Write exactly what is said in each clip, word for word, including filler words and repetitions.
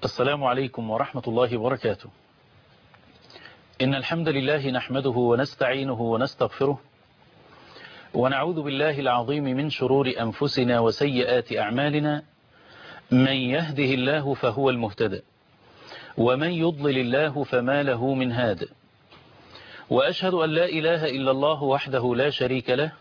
السلام عليكم ورحمة الله وبركاته. إن الحمد لله نحمده ونستعينه ونستغفره ونعوذ بالله العظيم من شرور أنفسنا وسيئات أعمالنا. من يهده الله فهو المهتدى ومن يضلل الله فما له من هاد. وأشهد أن لا إله إلا الله وحده لا شريك له،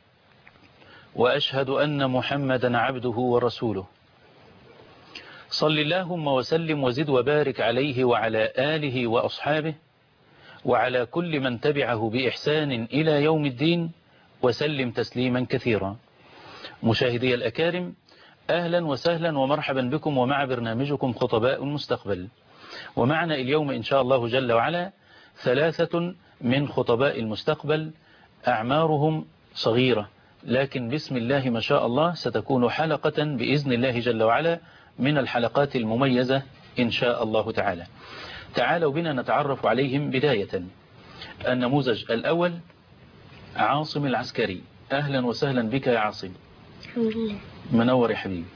وأشهد أن محمدا عبده ورسوله. صل اللهم وسلم وزد وبارك عليه وعلى آله وأصحابه وعلى كل من تبعه بإحسان إلى يوم الدين وسلم تسليما كثيرا. مشاهدي الأكارم، أهلا وسهلا ومرحبا بكم ومع برنامجكم خطباء المستقبل. ومعنا اليوم إن شاء الله جل وعلا ثلاثة من خطباء المستقبل أعمارهم صغيرة، لكن بسم الله ما شاء الله ستكون حلقة بإذن الله جل وعلا من الحلقات المميزة إن شاء الله تعالى. تعالوا بنا نتعرف عليهم. بداية النموذج الأول عاصم العسكري. أهلا وسهلا بك يا عاصم. الحمد لله. منور يا حبيبي،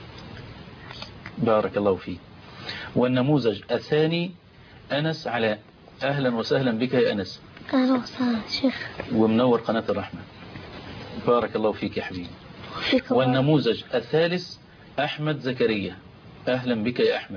بارك الله فيك. والنموذج الثاني أنس علاء. أهلا وسهلا بك يا أنس. أهلا وسهلا شيخ. ومنور قناة الرحمة، بارك الله فيك يا حبيبي. فيك. والنموذج الثالث أحمد زكريا. أهلا بك يا أحمد.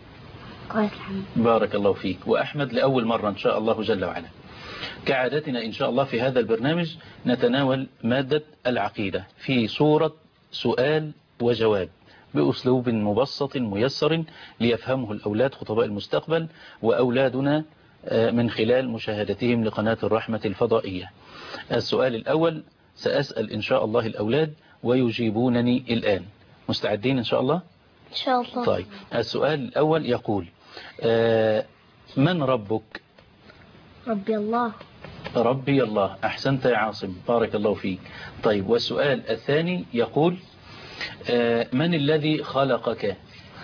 كويس الحمد. بارك الله فيك. وأحمد لأول مرة إن شاء الله جل وعلا. كعادتنا إن شاء الله في هذا البرنامج نتناول مادة العقيدة في صورة سؤال وجواب بأسلوب مبسط ميسر ليفهمه الأولاد خطباء المستقبل وأولادنا من خلال مشاهدتهم لقناة الرحمة الفضائية. السؤال الأول سأسأل إن شاء الله الأولاد ويجيبونني الآن. مستعدين إن شاء الله؟ إن شاء الله. طيب، السؤال الأول يقول آه من ربك؟ ربي الله. ربي الله. أحسنت يا عاصم، بارك الله فيك. طيب، والسؤال الثاني يقول آه من الذي خلقك؟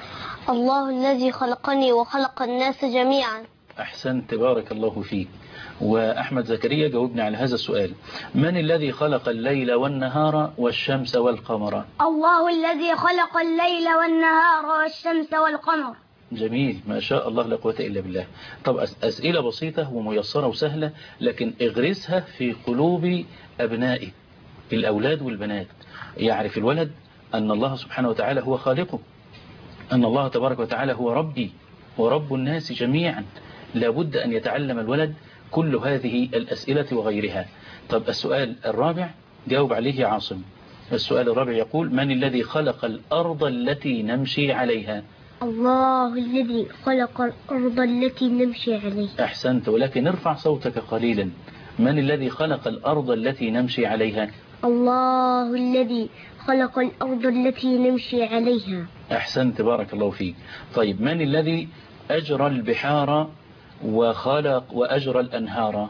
الله الذي خلقني وخلق الناس جميعا. أحسنت، بارك الله فيك. وأحمد زكريا جاوبنا على هذا السؤال. من الذي خلق الليل والنهار والشمس والقمر؟ الله الذي خلق الليل والنهار والشمس والقمر. جميل، ما شاء الله لا قوة إلا بالله. طب أسئلة بسيطة وميسرة وسهلة، لكن اغرسها في قلوب أبنائك الأولاد والبنات. يعرف الولد أن الله سبحانه وتعالى هو خالقه، أن الله تبارك وتعالى هو ربي ورب الناس جميعا. لابد أن يتعلم الولد كل هذه الأسئلة وغيرها. طب السؤال الرابع جاوب عليه يا عاصم. السؤال الرابع يقول من الذي خلق الأرض التي نمشي عليها؟ الله الذي خلق الأرض التي نمشي عليها. أحسنت، ولكن ارفع صوتك قليلا. من الذي خلق الأرض التي نمشي عليها؟ الله الذي خلق الأرض التي نمشي عليها. أحسنت، بارك الله فيك. طيب، من الذي أجرى البحار وخلق وأجرى الأنهار؟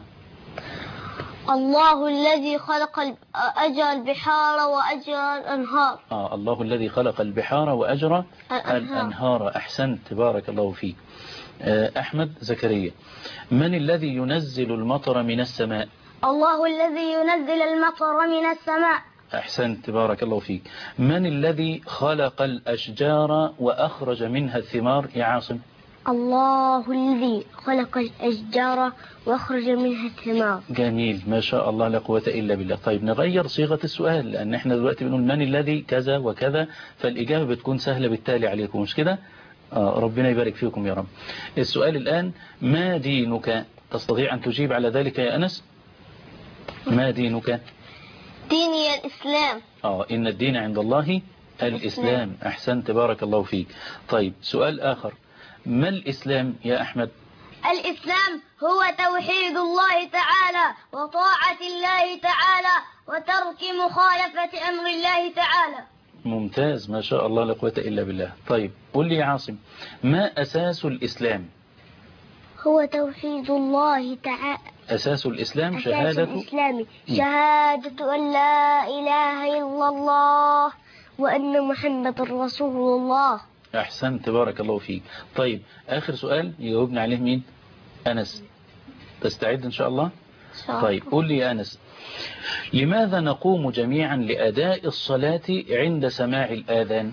الله الذي خلق أجرى البحار وأجرى الأنهار. آه الله الذي خلق البحار وأجرى الأنهار. الأنهار. أحسنت، بارك الله فيك. آه أحمد زكريا. من الذي ينزل المطر من السماء؟ الله الذي ينزل المطر من السماء. أحسنت، بارك الله فيك. من الذي خلق الأشجار وأخرج منها الثمار يا عاصم؟ الله الذي خلق الأشجار وأخرج منها الثمار. جميل، ما شاء الله لا قوة إلا بالله. طيب، نغير صيغة السؤال، لأن احنا دلوقتي بنقول من الذي كذا وكذا، فالإجابة بتكون سهلة بالتالي عليكم، مش كده؟ آه ربنا يبارك فيكم يا رب. السؤال الآن ما دينك؟ تستطيع أن تجيب على ذلك يا أنس؟ ما دينك؟ ديني الإسلام. آه إن الدين عند الله الإسلام. أحسنت، بارك الله فيك. طيب، سؤال آخر، ما الإسلام يا أحمد؟ الإسلام هو توحيد الله تعالى وطاعة الله تعالى وترك مخالفة أمر الله تعالى. ممتاز، ما شاء الله لا قوة إلا بالله. طيب، قل لي يا عاصم، ما أساس الإسلام؟ هو توحيد الله تعالى. أساس الإسلام أساس شهادة الإسلام شهادة أن لا إله إلا الله وأن محمد رسول الله. أحسنت، بارك الله فيك. طيب، آخر سؤال يجاوبنا عليه مين؟ أنس. تستعد إن شاء الله؟ طيب، قل لي يا أنس، لماذا نقوم جميعا لأداء الصلاة عند سماع الآذان؟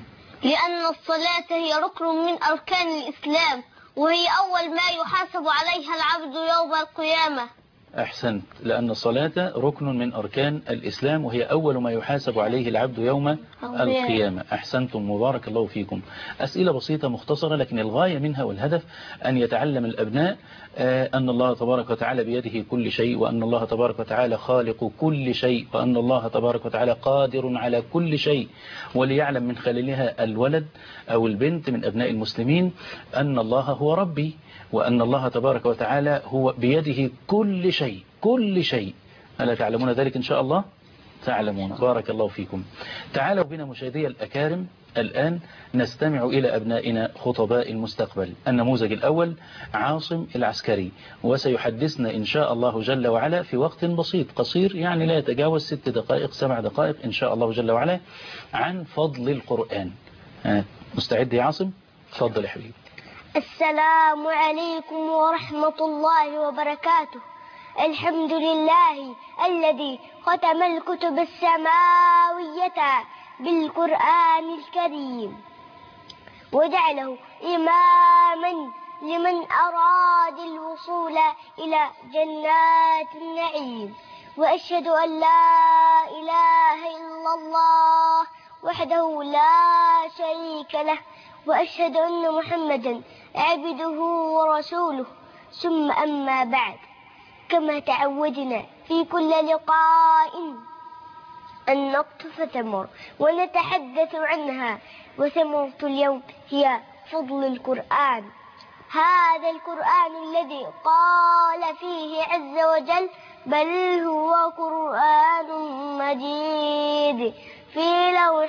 لأن الصلاة هي ركن من أركان الإسلام، وهي أول ما يحاسب عليها العبد يوم القيامة. أحسنت، لأن الصلاة ركن من أركان الإسلام وهي أول ما يحاسب عليه العبد يوم القيامة. أحسنتم، مبارك الله فيكم. أسئلة بسيطة مختصرة، لكن الغاية منها والهدف أن يتعلم الأبناء أن الله تبارك وتعالى بيده كل شيء، وأن الله تبارك وتعالى خالق كل شيء، وأن الله تبارك وتعالى قادر على كل شيء، وليعلم من خلالها الولد أو البنت من أبناء المسلمين أن الله هو ربي، وأن الله تبارك وتعالى هو بيده كل شيء كل شيء. ألا تعلمون ذلك إن شاء الله؟ تعلمون، بارك الله فيكم. تعالوا بنا مشاهدي الأكارم الآن نستمع إلى أبنائنا خطباء المستقبل. النموذج الأول عاصم العسكري، وسيحدثنا إن شاء الله جل وعلا في وقت بسيط قصير، يعني لا يتجاوز ست دقائق سبع دقائق إن شاء الله جل وعلا، عن فضل القرآن. مستعد يا عاصم؟ تفضل يا حبيبي. السلام عليكم ورحمة الله وبركاته. الحمد لله الذي ختم الكتب السماوية بالقرآن الكريم، وجعله إماما لمن أراد الوصول إلى جنات النعيم. وأشهد أن لا إله إلا الله وحده لا شريك له، وأشهد أن محمدا عبده ورسوله. ثم أما بعد، كما تعودنا في كل لقاء أن نقطف ثمر ونتحدث عنها، وثمرة اليوم هي فضل القرآن. هذا القرآن الذي قال فيه عز وجل: بل هو قرآن مجيد في لوح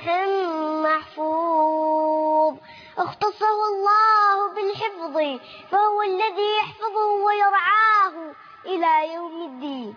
محفوظ، اختصه الله بالحفظ، فهو الذي يحفظه ويرعاه إلى يوم الدين.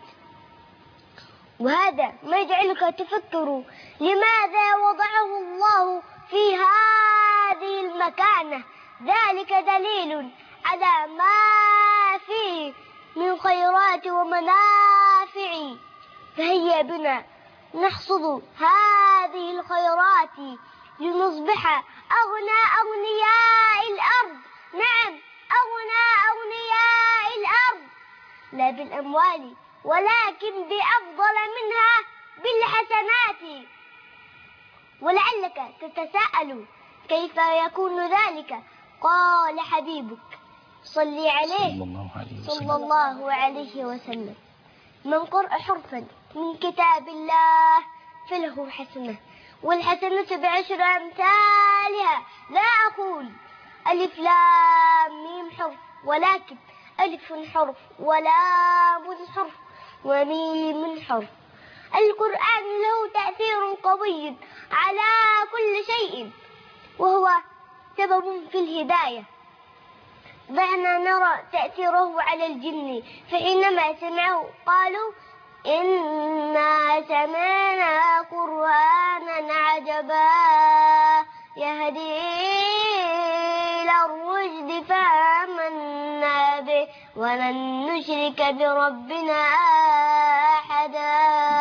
وهذا ما يجعلك تفكر لماذا وضعه الله في هذه المكانة. ذلك دليل على ما فيه من خيرات ومنافع، فهيا بنا نحصد هذه الخيرات لنصبح أغنى أغنياء الأرض. نعم، أغنى أغنياء الأرض، لا بالأموال ولكن بأفضل منها بالحسنات. ولعلك تتساءل كيف يكون ذلك؟ قال حبيبك صلي عليه صلى الله عليه وسلم: من قرأ حرفا من كتاب الله فله حسنة، والحسنة بعشر أمثالها. لا أقول ألف لام ميم حرف، ولكن ألف حرف ولام حرف وميم حرف. القرآن له تأثير قوي على كل شيء، وهو سبب في الهداية. دعنا نرى تأثيره على الجن، فحينما سمعوا قالوا: إنا سمعنا قرآنا عجبا يهدي إلى الرشد فآمنا به ولن نشرك بربنا أحدا.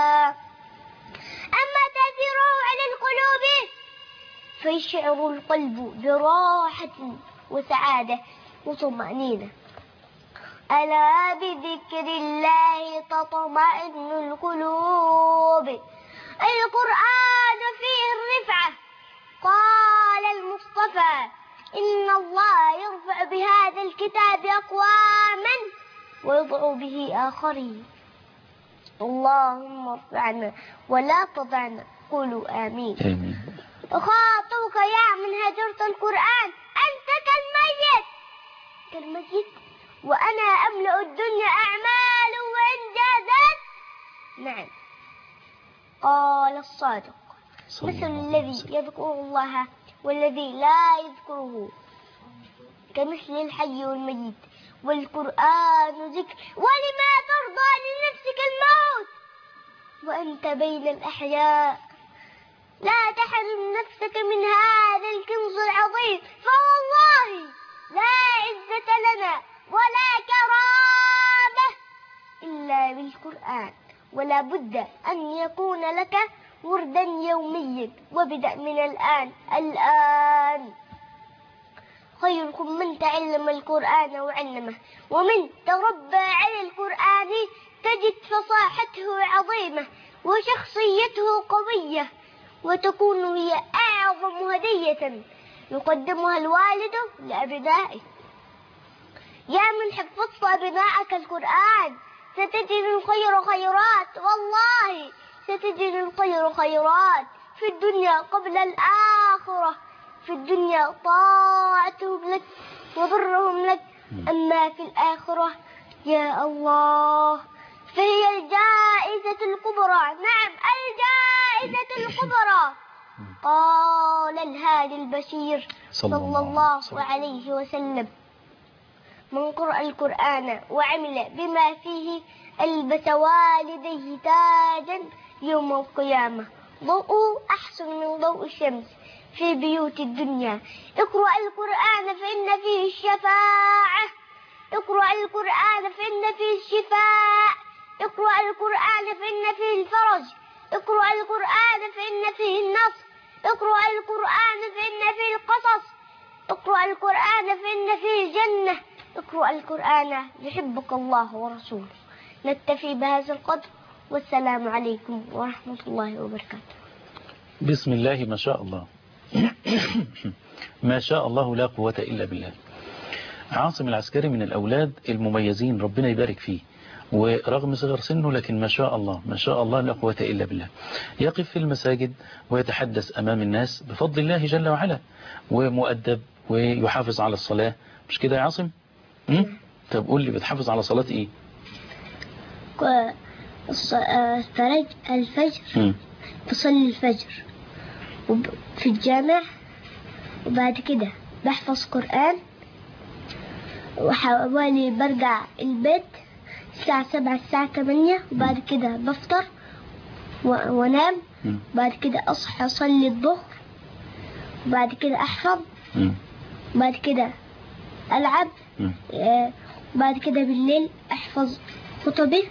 أما تأثيره على القلوب فيشعر القلب براحة وسعادة وطمأنينة. ألا بذكر الله تطمئن القلوب. القرآن فيه الرفعة. قال المصطفى: إن الله يرفع بهذا الكتاب أقواما ويضع به آخرين. اللهم ارفعنا ولا تضعنا. قولوا آمين. آمين. أخاطبك يا من هجرت القرآن، أنت كالميت كالميت وأنا أملأ الدنيا أعمال وإنجازات. نعم، قال الصادق: مثل الذي يذكر الله والذي لا يذكره كمثل الحي والميت، والقرآن ذكر. ولما ترضى لنفسك الموت وأنت بين الأحياء؟ لا تحرم نفسك من هذا الكنز العظيم، فوالله لا عزة لنا ولا كرامة إلا بالقرآن. ولا بد أن يكون لك وردا يوميا وابدأ من الآن الآن. خيركم من تعلم القرآن وعلمه ومن تربى على القرآن تجد فصاحته عظيمة وشخصيته قوية، وتكون هي أعظم هدية يقدمها الوالد لأبنائه. يا من حفظت أبنائك القرآن ستجد الخير خيرات، والله ستجد الخير خيرات في الدنيا قبل الآخرة. في الدنيا طاعتهم لك وبرهم لك، أما في الآخرة يا الله فهي الجائزة الكبرى. نعم الجائزة الكبرى. قال الهادي البشير صلى الله عليه وسلم: من قرأ القرآن وعمل بما فيه ألبس والديه تاجا يوم القيامة ضوء أحسن من ضوء الشمس في بيوت الدنيا. اقرأ القرآن فإن فيه الشفاعة. اقرأ القرآن فإن فيه الشفاء. اقرأ القرآن فإن فيه الفرج. اقرأ القرآن فإن فيه النصر. اقرأ القرآن فإن فيه القصص. اقرأ القرآن فإن فيه الجنة. اقرأ القرآن يحبك الله ورسوله. نكتفي بهذا القدر، والسلام عليكم ورحمة الله وبركاته. بسم الله ما شاء الله. ما شاء الله لا قوة إلا بالله. عاصم العسكري من الأولاد المميزين، ربنا يبارك فيه، ورغم صغر سنه لكن ما شاء الله ما شاء الله لا قوة إلا بالله. يقف في المساجد ويتحدث أمام الناس بفضل الله جل وعلا، ومؤدب ويحافظ على الصلاة. مش كده يا عاصم؟ طب قول لي بتحافظ على صلاة إيه؟ فرج الفجر، بصلي الفجر في الجامع، وبعد كده بحفظ قرآن، وحوالي برجع البيت الساعة سبعة الساعة ثمانية، وبعد كده بفطر وانام، بعد كده أصحى أصلي الظهر، وبعد كده أحفظ، بعد كده ألعب، وبعد كده بالليل أحفظ خطبي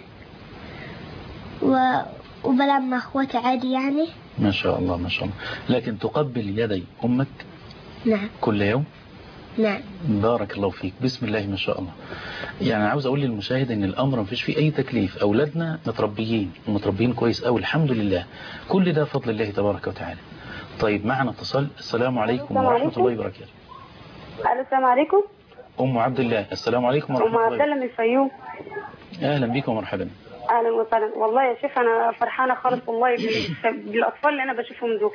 وبلعب مع أخواتي عادي يعني. ما شاء الله ما شاء الله. لكن تقبل يدي أمك؟ نعم. كل يوم؟ نعم. بارك الله فيك. بسم الله ما شاء الله. يعني عاوز أقول للمشاهد إن الأمر ما فيش فيه أي تكليف. أولادنا متربيين ومتربيين كويس أوي الحمد لله. كل ده فضل الله تبارك وتعالى. طيب معنا اتصال. السلام عليكم ورحمة الله وبركاته. السلام عليكم. أم عبد الله. السلام عليكم ورحمة الله. أم عبد الله من الفيوم. أهلا بكم ومرحبا. اهلا وسهلا. والله يا شيخ انا فرحانه خالص والله بالاطفال اللي انا بشوفهم دول،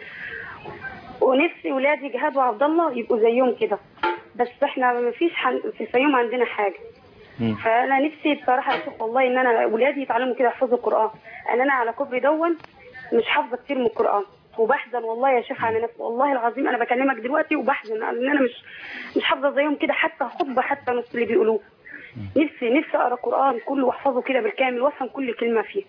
ونفسي ولادي جهاد وعبد الله يبقوا زيهم كده، بس احنا ما فيش حن... في الفيوم عندنا حاجه. م. فانا نفسي بصراحه يا شيخ والله ان انا ولادي يتعلموا كده يحفظوا القران. ان انا على كبري دون مش حافظه كتير من القران، وبحزن والله يا شيخ على نفسي. والله العظيم انا بكلمك دلوقتي وبحزن ان انا مش مش حافظه زيهم كده، حتى خطبه حتى نص اللي بيقولوه. نفسي نفسي اقرا القران كله واحفظه كده بالكامل وافهم كل كلمه فيه.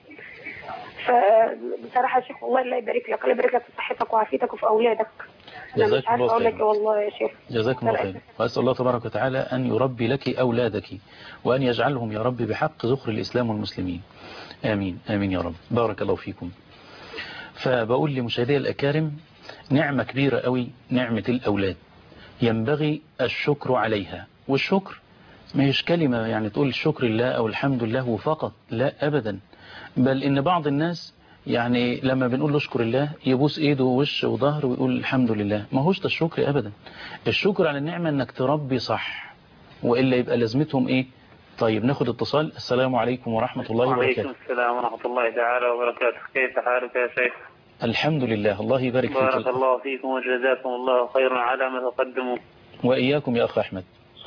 فبصراحه يا شيخ والله الله يبارك لك، الله يبارك لك في صحتك وعافيتك وفي اولادك. انا مش عارفه اقول لك والله يا شيخ. جزاكم الله خير. واسال الله تبارك وتعالى ان يربي لك اولادك وان يجعلهم يا رب بحق ذخر الاسلام والمسلمين. امين امين يا رب. بارك الله فيكم. فبقول لمشاهدي الاكارم نعمه كبيره قوي نعمه الاولاد، ينبغي الشكر عليها. والشكر ما هيش كلمة يعني تقول الشكر لله أو الحمد لله وفقط، لا أبدا. بل إن بعض الناس يعني لما بنقول له اشكر الله يبوس إيده ووش وظهر ويقول الحمد لله. ما هوش ده الشكر أبدا. الشكر على النعمة إنك تربي صح، وإلا يبقى لازمتهم إيه. طيب ناخد اتصال. السلام عليكم ورحمة الله وبركاته. وعليكم السلام ورحمة الله تعالى وبركاته. كيف حالك يا شيخ؟ الحمد لله. الله يبارك فيك. بارك الله فيكم وجزاكم الله خيرا على ما تقدموا. وإياكم يا أخ أحمد.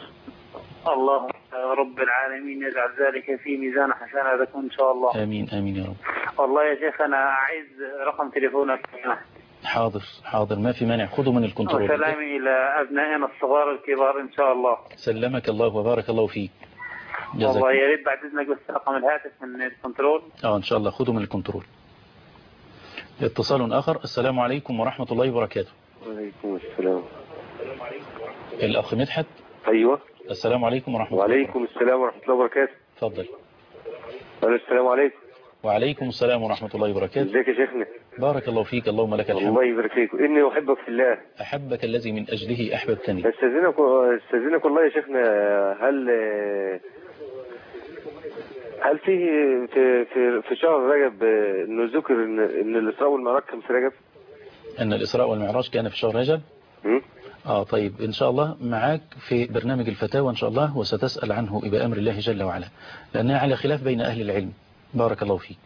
اللهم رب العالمين يجعل ذلك في ميزان حسناتكم إن شاء الله. آمين آمين يا رب. والله يا شيخ أنا أعيز رقم تليفونك. حاضر حاضر ما في مانع. خذوا من الكنترول. وسلامي إلى أبنائنا الصغار الكبار إن شاء الله. سلمك الله وبارك الله فيك. والله يا ريت بعد إذنك بس رقم الهاتف من الكنترول. اه إن شاء الله خذوا من الكنترول. اتصال آخر. السلام عليكم ورحمة الله وبركاته. وعليكم السلام. الأخ مدحت. أيوة. السلام عليكم ورحمة الله. وعليكم السلام ورحمة الله وبركاته. تفضل. السلام عليكم. وعليكم السلام ورحمة الله وبركاته. ازيك يا شيخنا؟ بارك الله فيك، اللهم لك الحمد. الله يبارك فيك، اني احبك في الله. أحبك الذي من أجله أحببتني. استاذنك استاذنك والله يا شيخنا، هل هل فيه في في في شهر رجب انه ذكر ان ان الاسراء والمعراج كان في رجب؟ أن الإسراء والمعراج كان في شهر رجب؟ م? آه طيب، إن شاء الله معاك في برنامج الفتاوى إن شاء الله، وستسأل عنه بأمر الله جل وعلا، لأنها على خلاف بين أهل العلم. بارك الله فيك.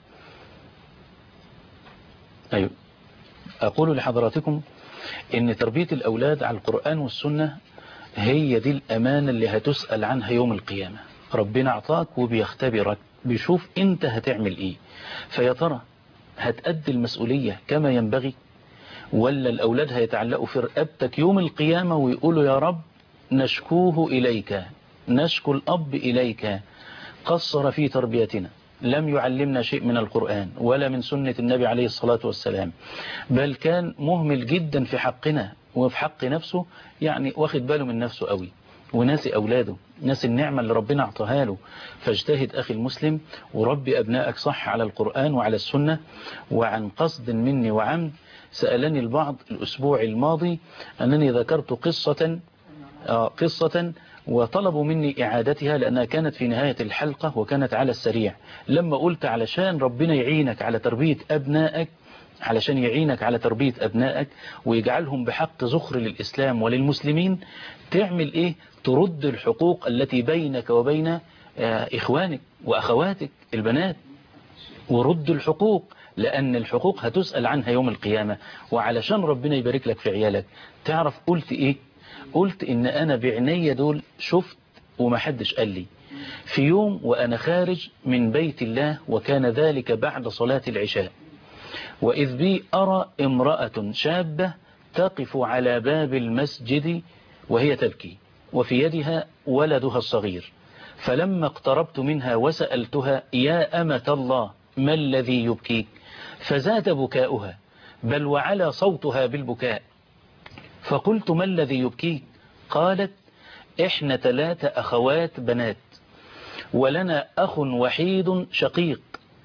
أيوة، أقول لحضراتكم إن تربية الأولاد على القرآن والسنة هي دي الأمانة اللي هتسأل عنها يوم القيامة. ربنا أعطاك وبيختبرك، بيشوف أنت هتعمل إيه، فيا ترى هتأدي المسؤولية كما ينبغي، ولا الأولاد هيتعلقوا في رقبتك يوم القيامة ويقولوا يا رب نشكوه إليك، نشكو الأب إليك، قصر في تربيتنا، لم يعلمنا شيء من القرآن ولا من سنة النبي عليه الصلاة والسلام، بل كان مهمل جدا في حقنا وفي حق نفسه، يعني واخد باله من نفسه قوي وناسي أولاده، ناسي النعمة اللي ربنا اعطاها له. فاجتهد أخي المسلم وربي أبنائك صح على القرآن وعلى السنة. وعن قصد مني وعمد، سألني البعض الأسبوع الماضي أنني ذكرت قصة آه قصة وطلبوا مني إعادتها لأنها كانت في نهاية الحلقة وكانت على السريع. لما قلت علشان ربنا يعينك على تربية أبنائك، علشان يعينك على تربية أبنائك ويجعلهم بحق ذخر للإسلام وللمسلمين، تعمل إيه؟ ترد الحقوق التي بينك وبين إخوانك وأخواتك البنات، ورد الحقوق، لأن الحقوق هتسأل عنها يوم القيامة. وعلشان ربنا يبارك لك في عيالك، تعرف قلت إيه؟ قلت إن أنا بعناية دول شفت ومحدش قال لي في يوم وأنا خارج من بيت الله، وكان ذلك بعد صلاة العشاء، وإذ بي أرى امرأة شابة تقف على باب المسجد وهي تبكي وفي يدها ولدها الصغير، فلما اقتربت منها وسألتها يا أمة الله ما الذي يبكيك؟ فزاد بكاؤها بل وعلى صوتها بالبكاء، فقلت ما الذي يبكيك؟ قالت إحنا ثلاثة أخوات بنات ولنا أخ وحيد شقيق،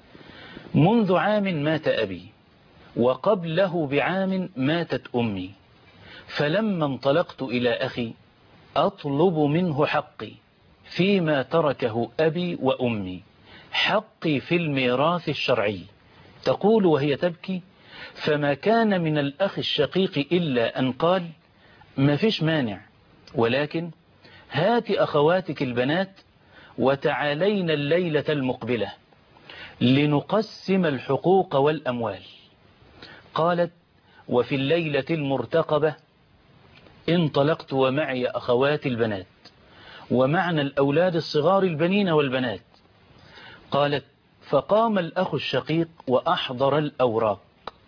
منذ عام مات أبي وقبله بعام ماتت أمي، فلما انطلقت إلى أخي أطلب منه حقي فيما تركه أبي وأمي، حقي في الميراث الشرعي. تقول وهي تبكي فما كان من الأخ الشقيق إلا أن قال ما فيش مانع، ولكن هات أخواتك البنات وتعالين الليلة المقبلة لنقسم الحقوق والأموال. قالت وفي الليلة المرتقبة انطلقت ومعي أخواتي البنات ومعنا الأولاد الصغار البنين والبنات. قالت فقام الأخ الشقيق وأحضر الأوراق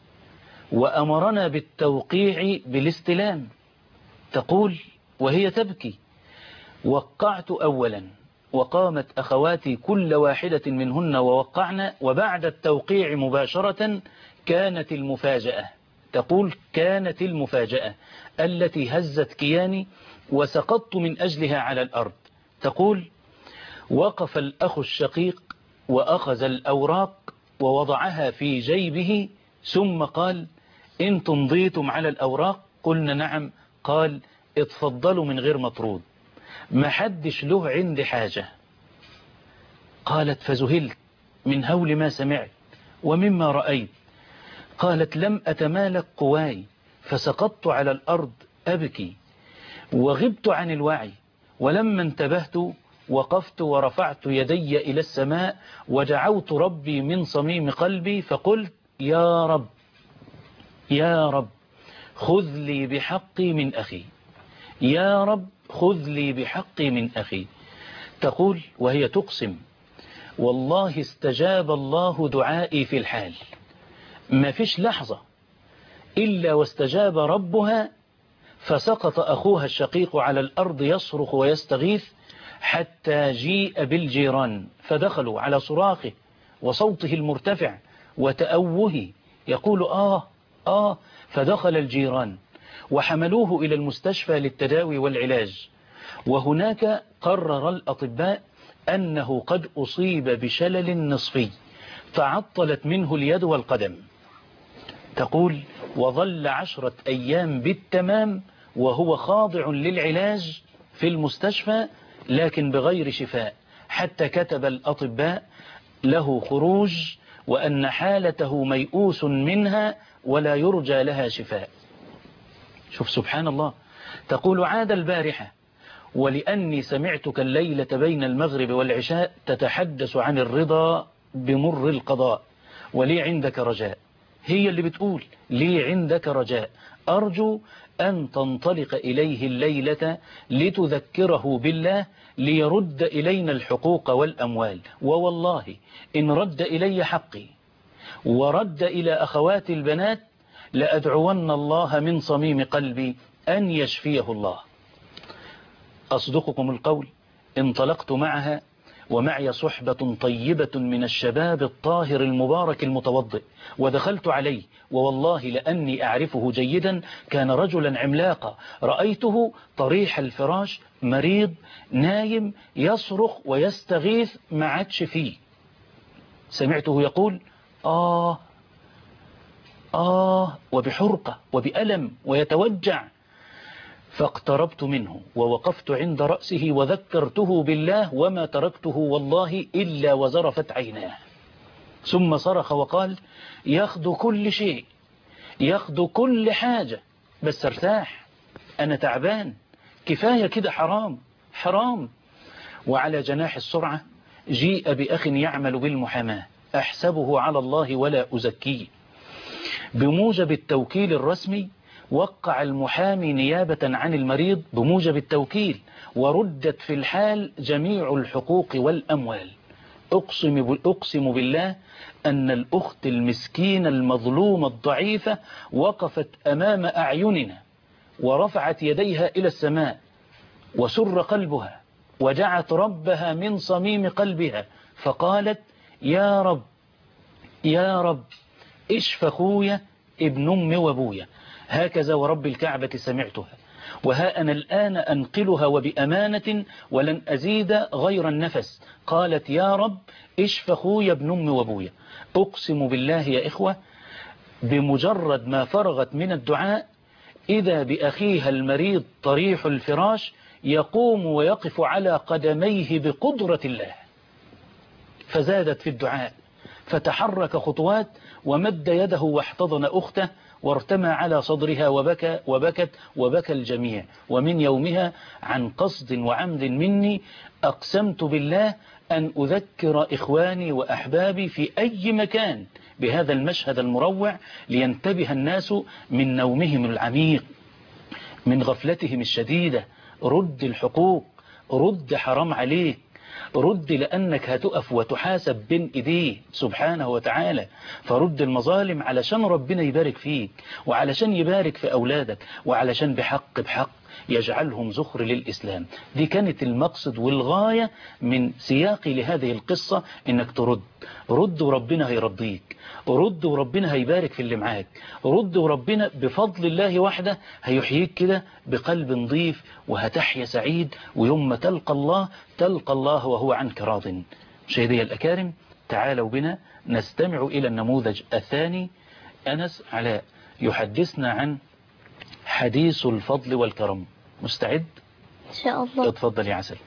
وأمرنا بالتوقيع بالاستلام. تقول وهي تبكي وقعت أولا وقامت أخواتي كل واحدة منهن ووقعنا، وبعد التوقيع مباشرة كانت المفاجأة. تقول كانت المفاجأة التي هزت كياني وسقطت من أجلها على الأرض. تقول وقف الأخ الشقيق وأخذ الأوراق ووضعها في جيبه ثم قال إن تمضيتم على الأوراق؟ قلنا نعم. قال اتفضلوا من غير مطرود، ما حدش له عندي حاجة. قالت فذهلت من هول ما سمعت ومما رأيت. قالت لم أتمالك قواي فسقطت على الأرض أبكي وغبت عن الوعي، ولما انتبهت وقفت ورفعت يدي إلى السماء ودعوت ربي من صميم قلبي فقلت يا رب يا رب خذ لي بحقي من أخي، يا رب خذ لي بحقي من أخي. تقول وهي تقسم والله استجاب الله دعائي في الحال، ما فيش لحظة إلا واستجاب ربها، فسقط أخوها الشقيق على الأرض يصرخ ويستغيث حتى جيء بالجيران فدخلوا على صراخه وصوته المرتفع وتأوهه يقول آه آه، فدخل الجيران وحملوه إلى المستشفى للتداوي والعلاج، وهناك قرر الأطباء أنه قد أصيب بشلل نصفي، تعطلت منه اليد والقدم. تقول وظل عشرة أيام بالتمام وهو خاضع للعلاج في المستشفى لكن بغير شفاء، حتى كتب الأطباء له خروج وأن حالته ميؤوس منها ولا يرجى لها شفاء. شوف سبحان الله. تقول عاد البارحة ولأني سمعتك الليلة بين المغرب والعشاء تتحدث عن الرضا بمر القضاء ولي عندك رجاء. هي اللي بتقول لي عندك رجاء، أرجو أن تنطلق إليه الليلة لتذكره بالله ليرد إلينا الحقوق والأموال، ووالله إن رد إلي حقي ورد إلى أخوات البنات لأدعون الله من صميم قلبي أن يشفيه الله. أصدقكم القول، انطلقت معها ومعي صحبة طيبة من الشباب الطاهر المبارك المتوضئ، ودخلت عليه ووالله لأني أعرفه جيدا، كان رجلا عملاقا، رأيته طريح الفراش مريض نايم يصرخ ويستغيث ما عادش فيه. سمعته يقول آه آه وبحرقة وبألم ويتوجع، فاقتربت منه ووقفت عند رأسه وذكرته بالله وما تركته والله إلا وزرفت عيناه، ثم صرخ وقال ياخدوا كل شيء، ياخدوا كل حاجة، بس ارتاح، أنا تعبان، كفاية كده، حرام حرام. وعلى جناح السرعة جيء بأخ يعمل بالمحاماة، أحسبه على الله ولا أزكيه، بموجب التوكيل الرسمي وقع المحامي نيابة عن المريض بموجب التوكيل، وردت في الحال جميع الحقوق والأموال. أقسم, أقسم بالله أن الأخت المسكينة المظلومة الضعيفة وقفت أمام أعيننا ورفعت يديها إلى السماء وسر قلبها ودعت ربها من صميم قلبها فقالت يا رب يا رب اشف أخويا ابن أمي وابويا. هكذا ورب الكعبة سمعتها، وها أنا الآن أنقلها وبأمانة ولن أزيد غير النفس. قالت يا رب اشف أخويا ابن أمي وابويا. أقسم بالله يا إخوة بمجرد ما فرغت من الدعاء إذا بأخيها المريض طريح الفراش يقوم ويقف على قدميه بقدرة الله، فزادت في الدعاء، فتحرك خطوات ومد يده واحتضن أخته وارتمى على صدرها وبكى وبكت وبكى الجميع. ومن يومها عن قصد وعمد مني أقسمت بالله أن أذكر إخواني وأحبابي في أي مكان بهذا المشهد المروع لينتبه الناس من نومهم العميق، من غفلتهم الشديدة. رد الحقوق، رد حرام عليك، رد لأنك هتقف وتحاسب بين إيديه سبحانه وتعالى، فرد المظالم علشان ربنا يبارك فيك وعلشان يبارك في أولادك وعلشان بحق بحق يجعلهم زخر للإسلام. دي كانت المقصد والغاية من سياقي لهذه القصة، إنك ترد، رد وربنا هيرضيك، رد وربنا هيبارك في اللي معاك، رد وربنا بفضل الله وحده هيحييك كده بقلب نظيف وهتحيا سعيد، ويوم ما تلقى الله تلقى الله وهو عنك راض. مشاهدي الأكارم، تعالوا بنا نستمع إلى النموذج الثاني. أنس علاء يحدثنا عن حديث الفضل والكرم. مستعد؟ إن شاء الله. اتفضل يا عسل.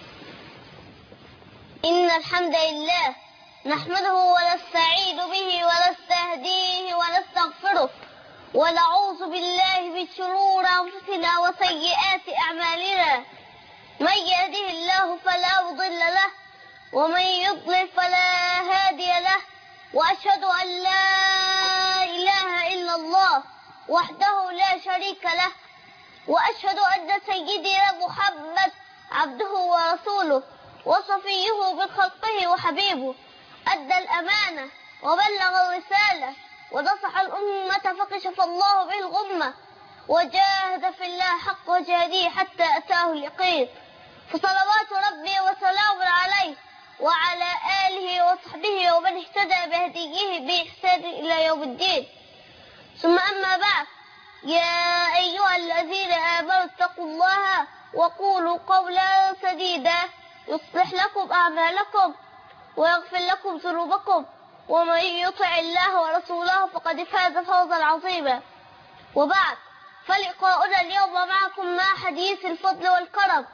إن الحمد لله نحمده ونستعين به ونستهديه ونستغفره ونعوذ بالله من شرور أنفسنا وسيئات أعمالنا، من يهده الله فلا مضل له ومن يضلل فلا هادي له، وأشهد أن لا إله إلا الله وحده لا شريك له، وأشهد أن سيدنا محمد عبده ورسوله وصفيه من خلقه وحبيبه، أدى الأمانة وبلغ الرسالة ونصح الأمة فكشف الله به الغمة، وجاهد في الله حق جهاده حتى أتاه اليقين. فصلوات ربي وسلام عليه وعلى آله وصحبه ومن اهتدى بهديه بإحسان إلى يوم الدين. ثم أما بعد، يا أيها الذين آمنوا اتقوا الله وقولوا قولا سديدا يصلح لكم أعمالكم ويغفر لكم ذنوبكم، ومن يطع الله ورسوله فقد فاز فوزا عظيما. وبعد، فلقاؤنا اليوم معكم مع حديث الفضل والكرم،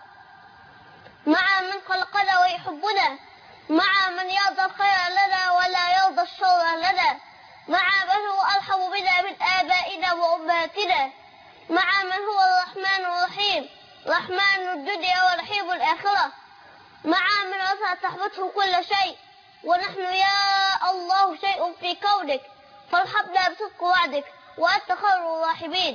مع من خلقنا ويحبنا، مع من يرضى الخير لنا ولا يرضى الشر لنا، مع من هو أرحم بنا من آبائنا وأمهاتنا، مع من هو الرحمن الرحيم، رحمن الدنيا ورحيم الآخرة، مع من وسعت رحمته كل شيء، ونحن يا الله شيء في كونك، فارحمنا بصدق وعدك وأنت خير الراحمين.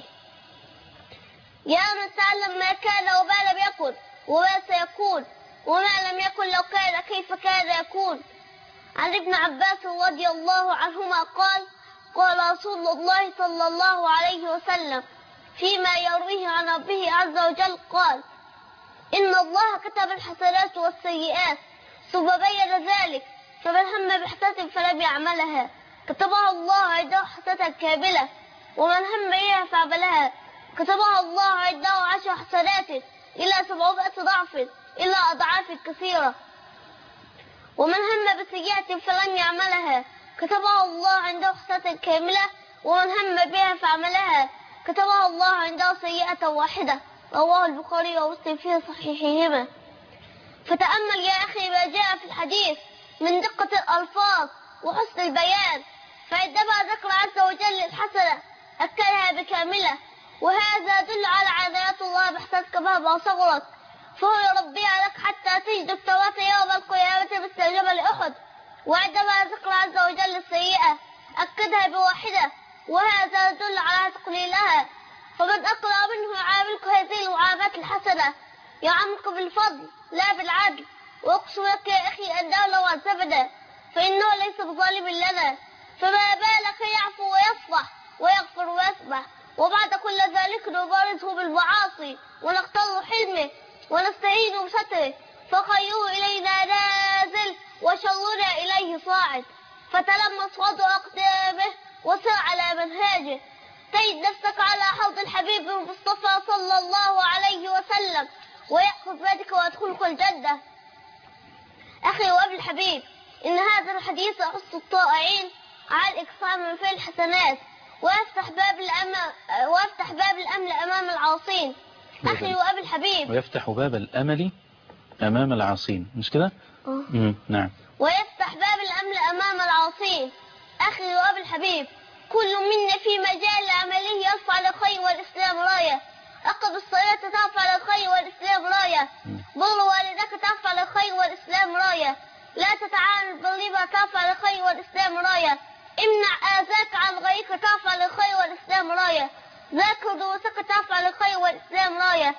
يا من تعلم ما كان وما لم يكن وما سيكون، وما لم يكن لو كان كيف كان يكون. عن ابن عباس رضي الله عنهما قال: قال رسول الله صلى الله عليه وسلم فيما يرويه عن ربه عز وجل قال: إن الله كتب الحسنات والسيئات ثم بين ذلك، فمن هم بحسنة فلم يعملها كتبها الله عنده حسنة كاملة، ومن هم بها فعملها كتبها الله عنده عشر حسنات إلى سبعمائة ضعف إلى أضعاف كثيرة، ومن هم بسيئة فلم يعملها كتبها الله عنده حسنة كاملة، ومن هم بها فعملها كتبها الله عنده سيئة واحدة. رواه البخاري ومسلم في صحيحهما. فتأمل يا أخي ما جاء في الحديث من دقة الألفاظ وحسن البيان، فعندما ذكر عز وجل الحسنة أكلها بكاملة، وهذا دل على عناية الله بحسنك مهما صغرت، فهو يربيها لك حتى تجد التوراة يوم القيامة مثل جبل أحد. وعندما ذكر عز وجل السيئة أكدها بواحدة، وهذا يدل على تقليلها، فمن أقرأ منه يعاملك هذه المعاملات الحسنة يعاملك بالفضل لا بالعدل. وأقسم لك يا أخي أنه لو عذبنا فإنه ليس بظالم لنا، فما بالك يعفو ويصفح ويغفر ويسمح، وبعد كل ذلك نبارزه بالمعاصي ونختار حلمه ونستعين بستره، فخيره إلينا نازل وشرنا إليه صاعد. فتلمس وضع أقدامه وسر على منهاجه، تجد نفسك على حوض الحبيب المصطفى صلى الله عليه وسلم، ويأخذ بيدك ويدخلك الجنة. أخي وأبي الحبيب، إن هذا الحديث يحث الطائعين على الإكثار من فعل الحسنات، ويفتح باب الأمل ويفتح باب الأمل أمام العاصين. أخي وأبي الحبيب، ويفتح باب الأمل أمام العاصين، مش كده؟ امم نعم. ويفتح باب الأمل أمام العاصين. أخي وأبي الحبيب، كل منا في مجال عمله يرفع للخير والإسلام راية. أقم الصلاة ترفع للخير والإسلام راية، بر والدك ترفع للخير والإسلام راية، لا تتعامل بالربا ترفع للخير والإسلام راية، امنع آذاك عن غيرك ترفع للخير والإسلام راية، ذاكر دروسك ترفع للخير والإسلام راية،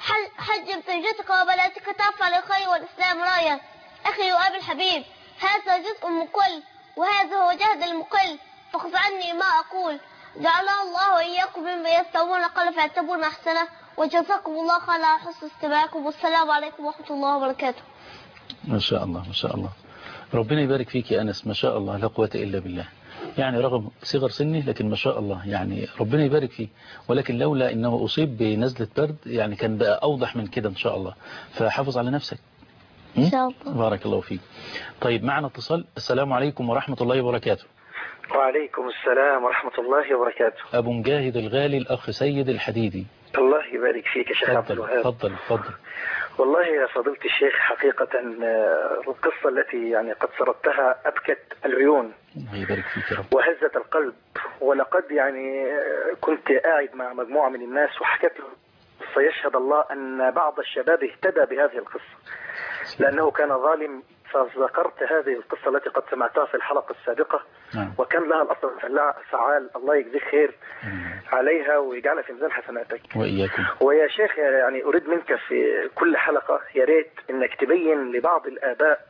حجم زوجتك وبناتك ترفع للخير والإسلام راية. أخي وأبي الحبيب، هذا جزء مقل، وهذا هو جهد المقل، فخذ عني ما أقول. جعلنا الله وإياكم ممن يستمعون القول فيتبعون أحسنه، وجزاكم الله خيرا على حسن استماعكم، والسلام عليكم ورحمة الله وبركاته. ما شاء الله ما شاء الله، ربنا يبارك فيك يا أنس، ما شاء الله لا قوة إلا بالله. يعني رغم صغر سني لكن ما شاء الله، يعني ربنا يبارك فيه، ولكن لولا إنه أصيب بنزلة برد يعني كان بقى أوضح من كده إن شاء الله. فحافظ على نفسك إن شاء الله. بارك الله فيك. طيب معنا اتصال. السلام عليكم ورحمة الله وبركاته. وعليكم السلام ورحمة الله وبركاته. أبو مجاهد الغالي الأخ سيد الحديدي. الله يبارك فيك يا شيخ عبد الوهاب. تفضل تفضل. والله يا فضيلة الشيخ، حقيقة القصة التي يعني قد سردتها أبكت العيون. الله يبارك فيك يا رب. وهزت القلب. ولقد يعني كنت قاعد مع مجموعة من الناس وحكت له، فيشهد الله أن بعض الشباب اهتدى بهذه القصة لأنه كان ظالم، فذكرت هذه القصة التي قد سمعتها في الحلقة السابقة. نعم. وكان لها الأثر فعال. الله يجزيك خير عليها ويجعلها في ميزان حسناتك وإياكم. ويا شيخ يعني أريد منك في كل حلقة يا ريت إنك تبين لبعض الآباء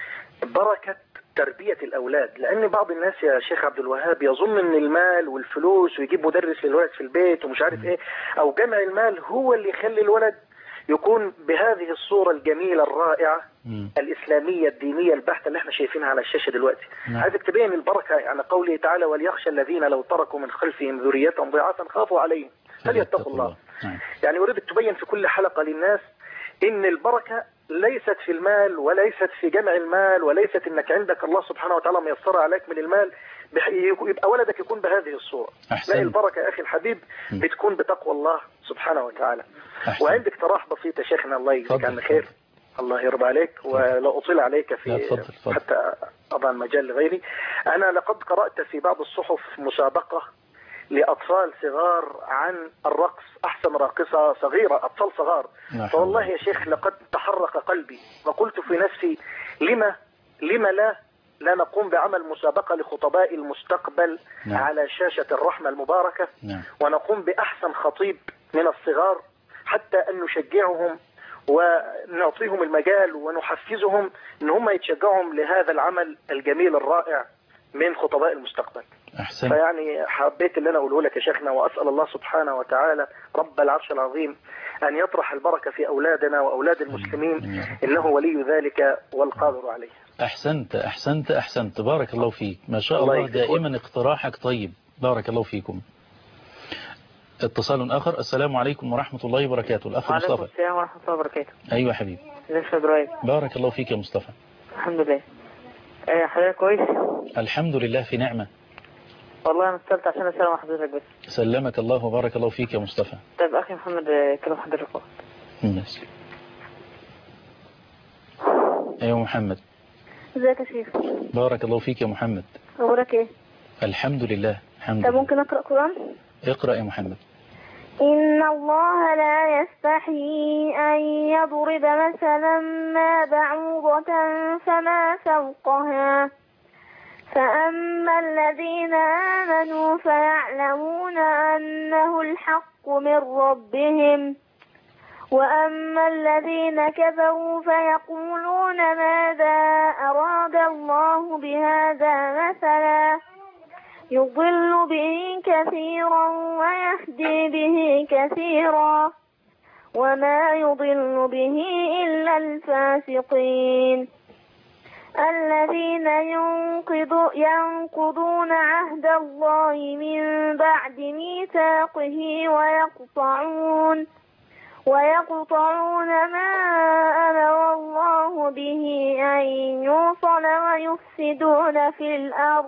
بركة تربية الأولاد، لأن بعض الناس يا شيخ عبد الوهاب يظن إن المال والفلوس ويجيب مدرس للولد في البيت ومش عارف إيه، أو جمع المال هو اللي يخلي الولد يكون بهذه الصورة الجميلة الرائعة م. الإسلامية الدينية البحتة اللي احنا شايفينها على الشاشة دلوقتي. م. عايزك تبين البركة يعني قوله تعالى: وليخشى الذين لو تركوا من خلفهم ذرية ضعافا خافوا عليهم فليتقوا الله. م. يعني أريد تبين في كل حلقة للناس إن البركة ليست في المال وليست في جمع المال وليست انك عندك الله سبحانه وتعالى ميسر عليك من المال يبقى ولدك يكون بهذه الصورة. لا، البركة يا أخي الحبيب بتكون بتقوى الله سبحانه وتعالى. أحسن. وعندك اقتراح بسيط يا شيخنا، الله يجزيك عن خير، الله يرضى عليك، ولا أطيل عليك في فضل. فضل. حتى أضع المجال لغيري. أنا لقد قرأت في بعض الصحف مسابقة لأطفال صغار عن الرقص، أحسن راقصة صغيرة، أطفال صغار. فوالله يا شيخ لقد تحرق قلبي وقلت في نفسي لما لما لا لا نقوم بعمل مسابقة لخطباء المستقبل. نعم. على شاشة الرحمة المباركة. نعم. ونقوم بأحسن خطيب من الصغار حتى أن نشجعهم ونعطيهم المجال ونحفزهم أن هم يتشجعهم لهذا العمل الجميل الرائع من خطباء المستقبل. أحسن. فيعني حبيت اللي أنا أقوله لك يا شيخنا، وأسأل الله سبحانه وتعالى رب العرش العظيم أن يطرح البركة في أولادنا وأولاد المسلمين، إنه ولي ذلك والقادر عليه. أحسنت أحسنت أحسنت بارك الله فيك، ما شاء الله, الله دائما اقتراحك طيب، بارك الله فيكم. اتصال آخر. السلام عليكم ورحمة الله وبركاته. الأخ مصطفى. وعليكم السلام ورحمة الله وبركاته. أيوة حبيبي. ازيك يا إبراهيم؟ بارك الله فيك يا مصطفى. الحمد لله. ايه حضرتك كويس؟ الحمد لله في نعمة. والله انا اتصلت عشان اسلم على حضرتك بس. سلمك الله وبارك الله فيك يا مصطفى. طيب اخي محمد كلام حضرتك وقت. ماشي. ايوه محمد. ازيك يا شيخ؟ بارك الله فيك يا محمد. اخبارك ايه؟ الحمد لله الحمد لله. طب ممكن اقرا قرآن؟ اقرا يا محمد. إن الله لا يستحيي أن يضرب مثلا ما بعوضة فما فوقها، فأما الذين آمنوا فيعلمون أنه الحق من ربهم، وأما الذين كفروا فيقولون ماذا أراد الله بهذا مثلا، يضل به كثيرا ويهدي به كثيرا وما يضل به إلا الفاسقين الذين ينقضون عهد الله من بعد ميثاقه ويقطعون ويقطعون ما أمر الله به أن يوصل ويفسدون في الأرض،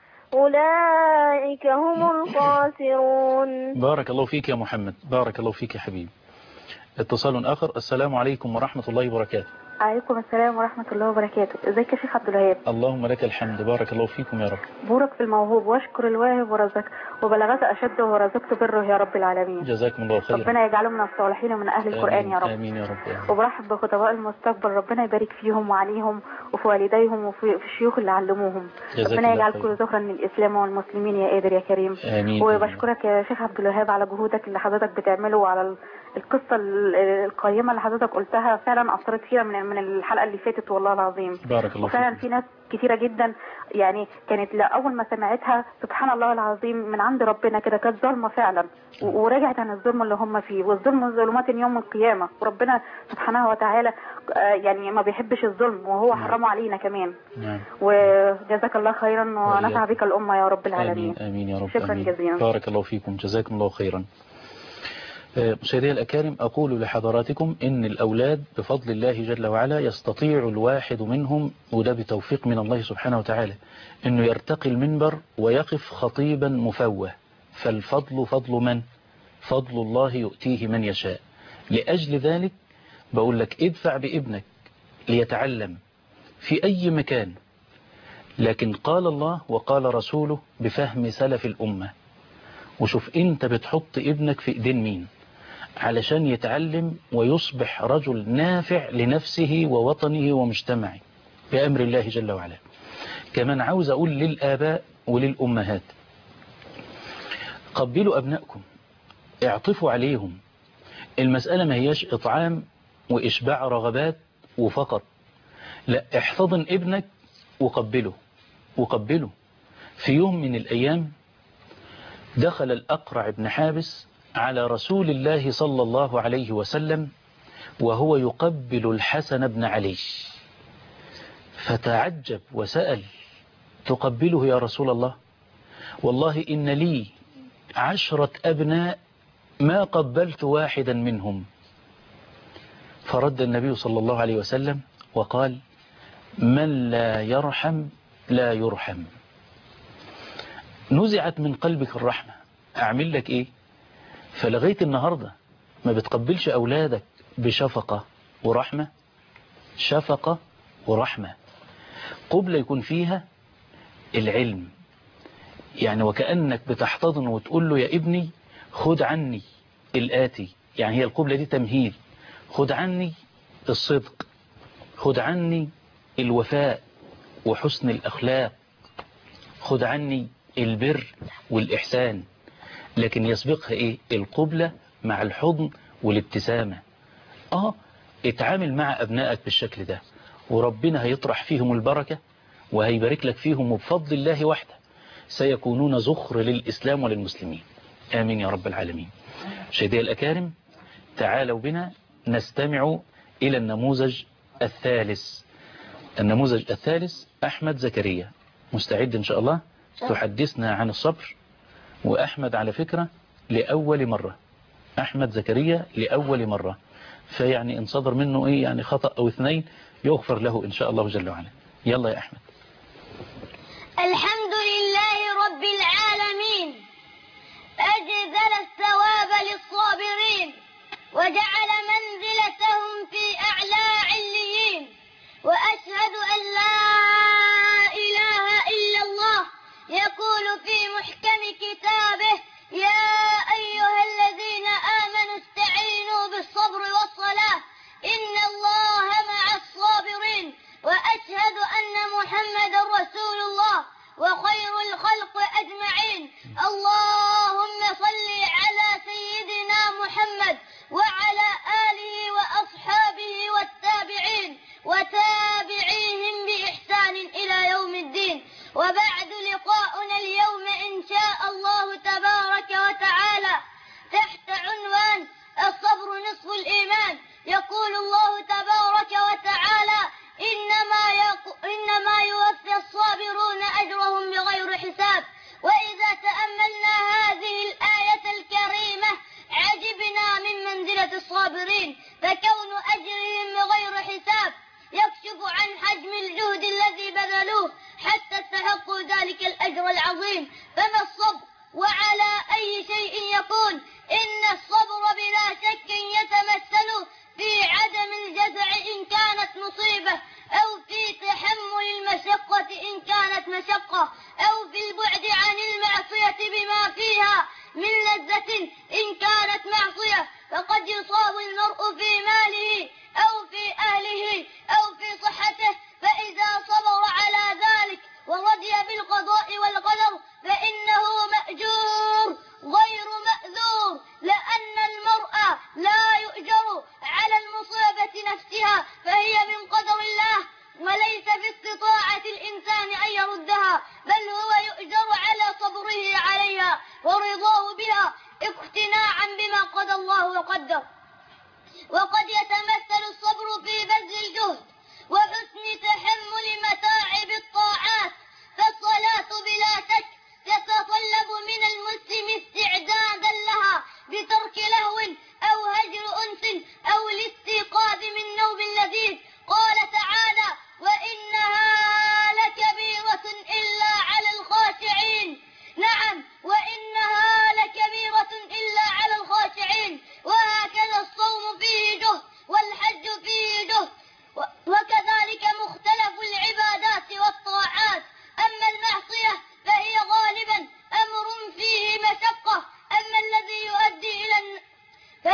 أولئك هم الخاسرون. بارك الله فيك يا محمد، بارك الله فيك يا حبيبي. اتصال آخر. السلام عليكم ورحمة الله وبركاته. عليكم السلام ورحمة الله وبركاته. ازيك يا شيخ عبد الوهاب؟ اللهم لك الحمد، بارك الله فيكم يا رب. بورك في الموهوب واشكر الواهب ورزق وبلغت أشد ورزقت بره يا رب العالمين. جزاكم الله خيرا. ربنا يجعله من الصالحين ومن أهل القرآن يا رب. آمين يا رب. وبرحب بخطباء المستقبل، ربنا يبارك فيهم وعليهم وفي والديهم وفي الشيوخ اللي علموهم. ربنا يجعل كل ذكرا للإسلام والمسلمين يا قادر يا كريم. آمين. وبشكرك يا شيخ عبد الوهاب على جهودك اللي حضرتك بتعمله وعلى القصة القيمة اللي حضرتك قلتها، فعلا أثرت فيها من من الحلقة اللي فاتت والله العظيم. بارك الله فيك. وفعلا في ناس كتيرة جدا يعني كانت لأول ما سمعتها سبحان الله العظيم من عند ربنا كده كانت ظلمة فعلا، ورجعت عن الظلم اللي هم فيه، والظلم ظلمات يوم القيامة، وربنا سبحانه وتعالى يعني ما بيحبش الظلم وهو حرمه علينا كمان. نعم. وجزاك الله خيرا ونفع بك الأمة يا رب العالمين. آمين آمين يا رب. شكرا جزيلا. بارك الله فيكم، جزاكم الله خيرا. مشاهدي الأكارم، أقول لحضراتكم إن الأولاد بفضل الله جل وعلا يستطيع الواحد منهم، وده بتوفيق من الله سبحانه وتعالى، إنه يرتقي المنبر ويقف خطيبا مفوه، فالفضل فضل من؟ فضل الله يؤتيه من يشاء. لأجل ذلك بقول لك ادفع بابنك ليتعلم في أي مكان، لكن قال الله وقال رسوله بفهم سلف الأمة، وشوف انت بتحط ابنك في ايدين مين علشان يتعلم ويصبح رجل نافع لنفسه ووطنه ومجتمعه بأمر الله جل وعلا. كمان عاوز أقول للآباء وللأمهات، قبلوا أبنائكم، اعطفوا عليهم. المسألة ما هياش إطعام وإشباع رغبات وفقط، لا، احتضن ابنك وقبله وقبله. في يوم من الأيام دخل الأقرع بن حابس على رسول الله صلى الله عليه وسلم وهو يقبل الحسن بن علي، فتعجب وسأل: تقبله يا رسول الله؟ والله إن لي عشرة أبناء ما قبلت واحدا منهم. فرد النبي صلى الله عليه وسلم وقال من لا يرحم لا يرحم. نزعت من قلبك الرحمة، أعمل لك إيه؟ فلغاية النهاردة ما بتقبلش أولادك بشفقة ورحمة. شفقة ورحمة، قبلة يكون فيها العلم، يعني وكأنك بتحتضن وتقول له يا ابني خد عني الآتي، يعني هي القبلة دي تمهيد. خد عني الصدق، خد عني الوفاء وحسن الأخلاق، خد عني البر والإحسان. لكن يسبقها إيه؟ القبلة مع الحضن والابتسامة. آه اتعامل مع أبنائك بالشكل ده وربنا هيطرح فيهم البركة وهيبارك لك فيهم، وبفضل الله وحده سيكونون زخر للإسلام وللمسلمين. آمين يا رب العالمين. مشاهدي الأكارم، تعالوا بنا نستمع إلى النموذج الثالث. النموذج الثالث أحمد زكريا، مستعد إن شاء الله تحدثنا عن الصبر. وأحمد على فكرة لأول مرة، أحمد زكريا لأول مرة، فيعني إن صدر منه إيه يعني خطأ أو اثنين يغفر له إن شاء الله جل وعلا. يلا يا أحمد. الحمد لله رب العالمين، أجزل الثواب للصابرين وجعل منزلتهم في أعلى عليين، وأشهد أن لا إله إلا الله يقول في محكم كتابه يا أيها الذين آمنوا استعينوا بالصبر والصلاة إن الله مع الصابرين، وأشهد أن محمد رسول الله وخير الخلق أجمعين. اللهم صل على سيدنا محمد وعلى آله وأصحابه والتابعين وتابعيهم بإحسان إلى يوم الدين. وبعد، لقاؤنا اليوم إن شاء الله تبارك وتعالى تحت عنوان الصبر نصف الإيمان. يقول الله تبارك وتعالى إنما, يق... إنما يوفى الصابرون أجرهم بغير حساب. وإذا تأملنا هذه الآية الكريمة عجبنا من منزلة الصابرين، فكون أجرهم بغير حساب يكشف عن حجم الجهد الذي بذلوه حتى استحقوا ذلك الأجر العظيم. فما الصبر وعلى أي شيء يكون؟ إن الصبر بلا شك يتمثل في عدم الجزع إن كانت مصيبة، أو في تحمل المشقة إن كانت مشقة، أو في البعد عن المعصية بما فيها من لذة إن كانت معصية. فقد يصاب المرء في ماله أو في أهله أو في صحته، فإذا صبر على ذلك ورضي بالقضاء والقدر فإنه مأجور غير مأذور، لأن المرء لا يؤجر على المصيبة نفسها، فهي من قدر الله وليس باستطاعة الإنسان أن يردها، بل هو يؤجر على صبره عليها ورضاه بها اقتناعا بما قضى الله وقدر. وقد يتمثل الصبر في بذل الجهد وحسن تحمل متاعب الطاعات، فالصلاة بلا شك تتطلب من المسلم استعدادا لها بترك لهو أو هجر أنس أو الاستيقاظ من نوم لذيذ. قال تعالى وإنها لكبيرة إلا على الخاشعين. نعم، وإنها لكبيرة إلا على الخاشعين. وهكذا الصوم فيه جهد والحج فيه جهد، وكذلك مختلف العبادات والطاعات. أما المعصية فهي غالبا أمر فيه مشقة، أما الذي يؤدي إلى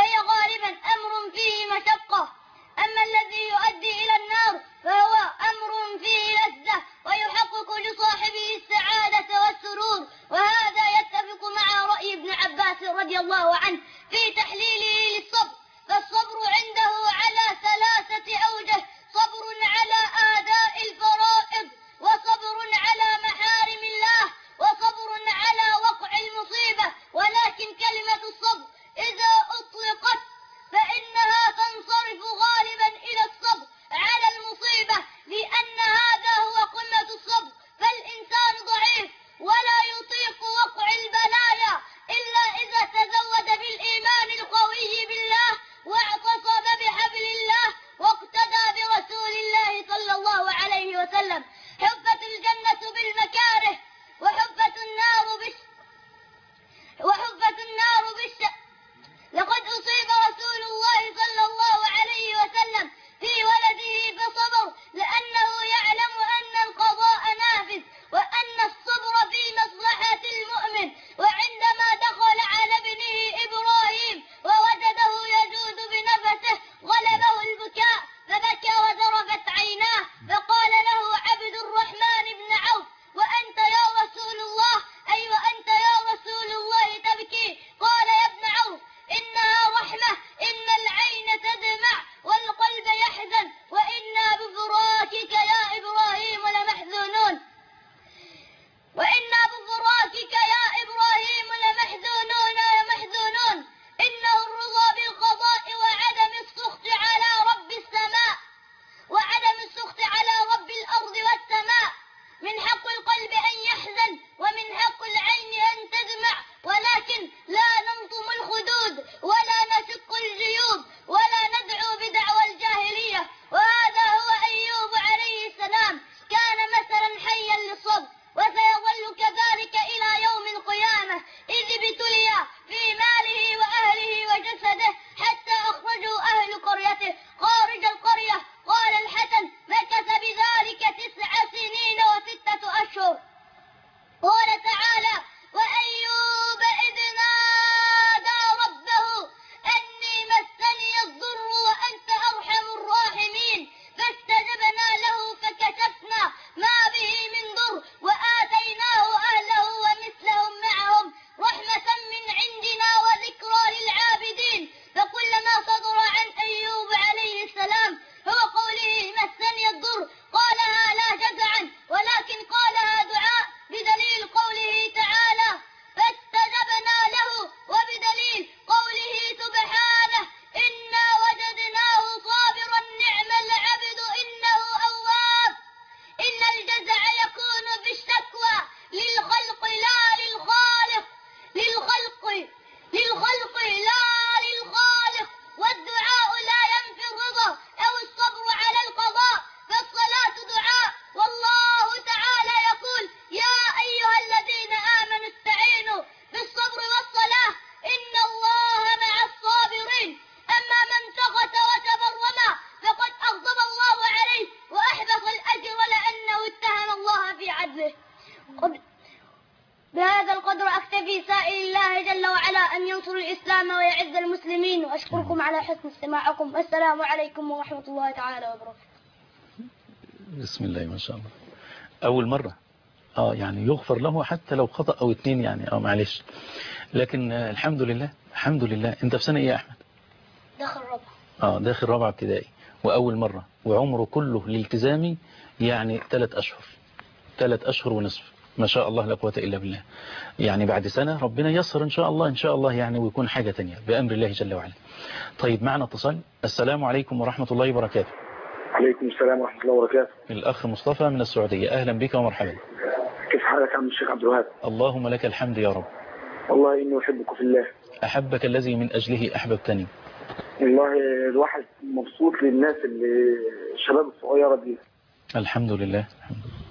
الإسلام ويعز المسلمين، وأشكركم على حسن استماعكم. السلام عليكم ورحمة الله تعالى وبركاته. بسم الله ما شاء الله. أول مرة اه يعني يغفر له حتى لو خطأ أو اتنين يعني اه معلش، لكن آه الحمد لله الحمد لله. أنت في سنة إيه يا أحمد؟ داخل ربع. اه داخل رابعة ابتدائي وأول مرة، وعمره كله الالتزامي يعني ثلاث أشهر ثلاث أشهر ونصف. ما شاء الله لا قوة إلا بالله. يعني بعد سنة ربنا يسر إن شاء الله إن شاء الله يعني، ويكون حاجة تانية بأمر الله جل وعلا. طيب معنا اتصال. السلام عليكم ورحمة الله وبركاته. عليكم السلام ورحمة الله وبركاته. الأخ مصطفى من السعودية، أهلا بك ومرحبا. كيف حالك يا عم الشيخ عبد الوهاب؟ اللهم لك الحمد يا رب. والله إني أحبك في الله. أحبك الذي من أجله أحببتني. والله الواحد مبسوط للناس اللي الشباب الصغيرة دي. الحمد لله الحمد لله.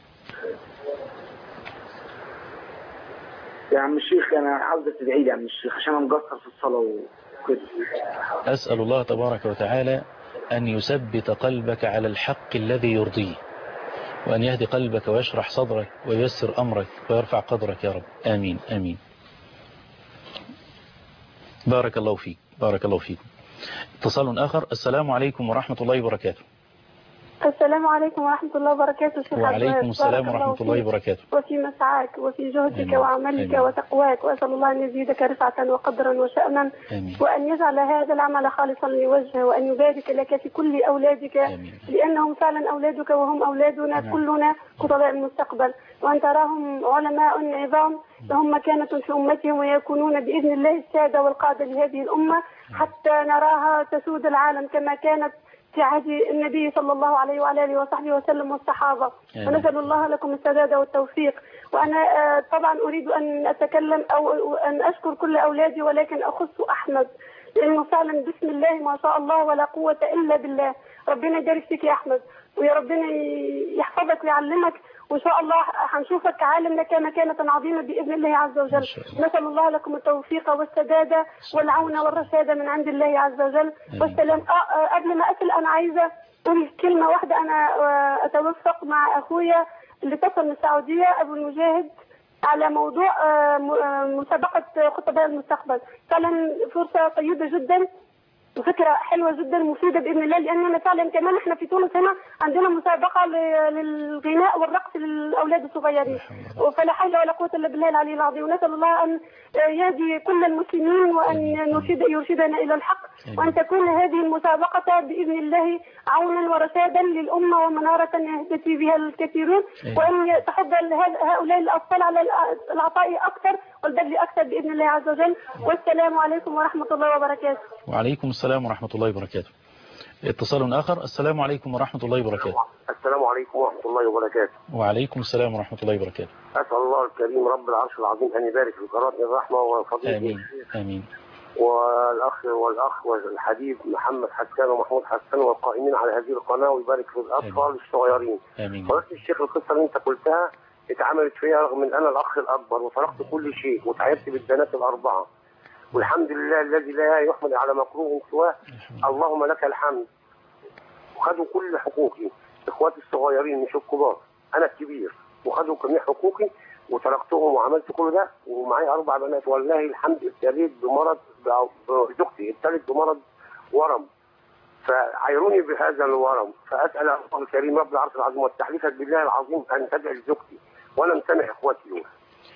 يا عم الشيخ أنا عاوزك تدعي لي يا عم الشيخ عشان أنا مقصر في الصلاة وكده. أسأل الله تبارك وتعالى أن يثبت قلبك على الحق الذي يرضيه، وأن يهدي قلبك ويشرح صدرك وييسر أمرك ويرفع قدرك يا رب. آمين آمين. بارك الله فيك بارك الله فيكم. اتصال آخر. السلام عليكم ورحمة الله وبركاته. السلام عليكم ورحمة الله وبركاته. شيخ وعليكم السلام ورحمة الله وبركاته. وفي مسعاك وفي جهدك أمين. وعملك أمين. وتقواك، وأسأل الله أن يزيدك رفعة وقدرا وشأنا، آمين. وأن يجعل هذا العمل خالصا لوجهه، وأن يبارك لك في كل أولادك. آمين. لأنهم فعلا أولادك وهم أولادنا. نعم. كلنا خطباء المستقبل، وأن تراهم علماء عظام لهم مكانة في أمتهم، ويكونون بإذن الله السادة والقادة لهذه الأمة حتى نراها تسود العالم كما كانت في عهد النبي صلى الله عليه وعلى اله وصحبه وسلم والصحابه. ونسال الله لكم السداد والتوفيق. وانا طبعا اريد ان اتكلم او ان اشكر كل اولادي، ولكن اخص احمد لانه فعلا بسم الله ما شاء الله ولا قوه الا بالله. ربنا يبارك فيك يا احمد، ويا ربنا يحفظك ويعلمك، وإن شاء الله هنشوفك عالم لك مكانة عظيمة بإذن الله عز وجل. نسأل الله لكم التوفيق والسداد والعون والرشاد من عند الله عز وجل والسلام. أه قبل ما أسأل أنا عايزة أقول كلمة واحدة. أنا أتوفق مع أخويا اللي اتصل من السعودية أبو المجاهد على موضوع مسابقة خطباء المستقبل. فعلا فرصة طيبة جدا وفكرة حلوة جدا مفيدة بإذن الله، لأننا فعلا كمان احنا في تونس هنا عندنا مسابقة للغناء والرقص للأولاد الصغيرين، فلا حول ولا قوة إلا بالله العلي العظيم. ونسأل الله أن يهدي كل المسلمين وأن يرشد يرشدنا إلى الحق، وأن تكون هذه المسابقة بإذن الله عونا ورشادا للأمة ومنارة يهتدي بها الكثيرون، وأن تحض هؤلاء الأطفال على العطاء أكثر والبذل أكثر بإذن الله عز وجل. والسلام عليكم ورحمة الله وبركاته. وعليكم السلام ورحمة الله وبركاته. اتصال آخر. السلام عليكم ورحمة الله وبركاته. السلام عليكم ورحمة الله وبركاته. وعليكم السلام ورحمة الله وبركاته. أسأل الله الكريم رب العرش العظيم أن يبارك في قناة الرحمة وفضيلة آمين آمين. والأخ والأخ والحبيب محمد حسان ومحمود حسان والقائمين على هذه القناة، ويبارك في الأطفال الصغيرين. آمين. ولكن الشيخ القصة اللي أنت قلتها اتعملت فيها رغم أن أنا الأخ الأكبر وفرقت كل شيء وتعبت بالبنات الأربعة، والحمد لله الذي لا يحمد على مكروه سواه. اللهم لك الحمد. وخدوا كل حقوقي، اخواتي الصغيرين مش الكبار، انا الكبير، وخدوا جميع حقوقي وتركتهم وعملت كل ده، ومعايا اربع بنات والله الحمد. ابتليت بمرض زوجتي ابتلت بمرض ورم، فعيروني بهذا الورم، فاسال الله الكريم رب العرش العظيم واستحلفك بالله العظيم ان تدعي لزوجتي وانا مسامح اخواتي دول.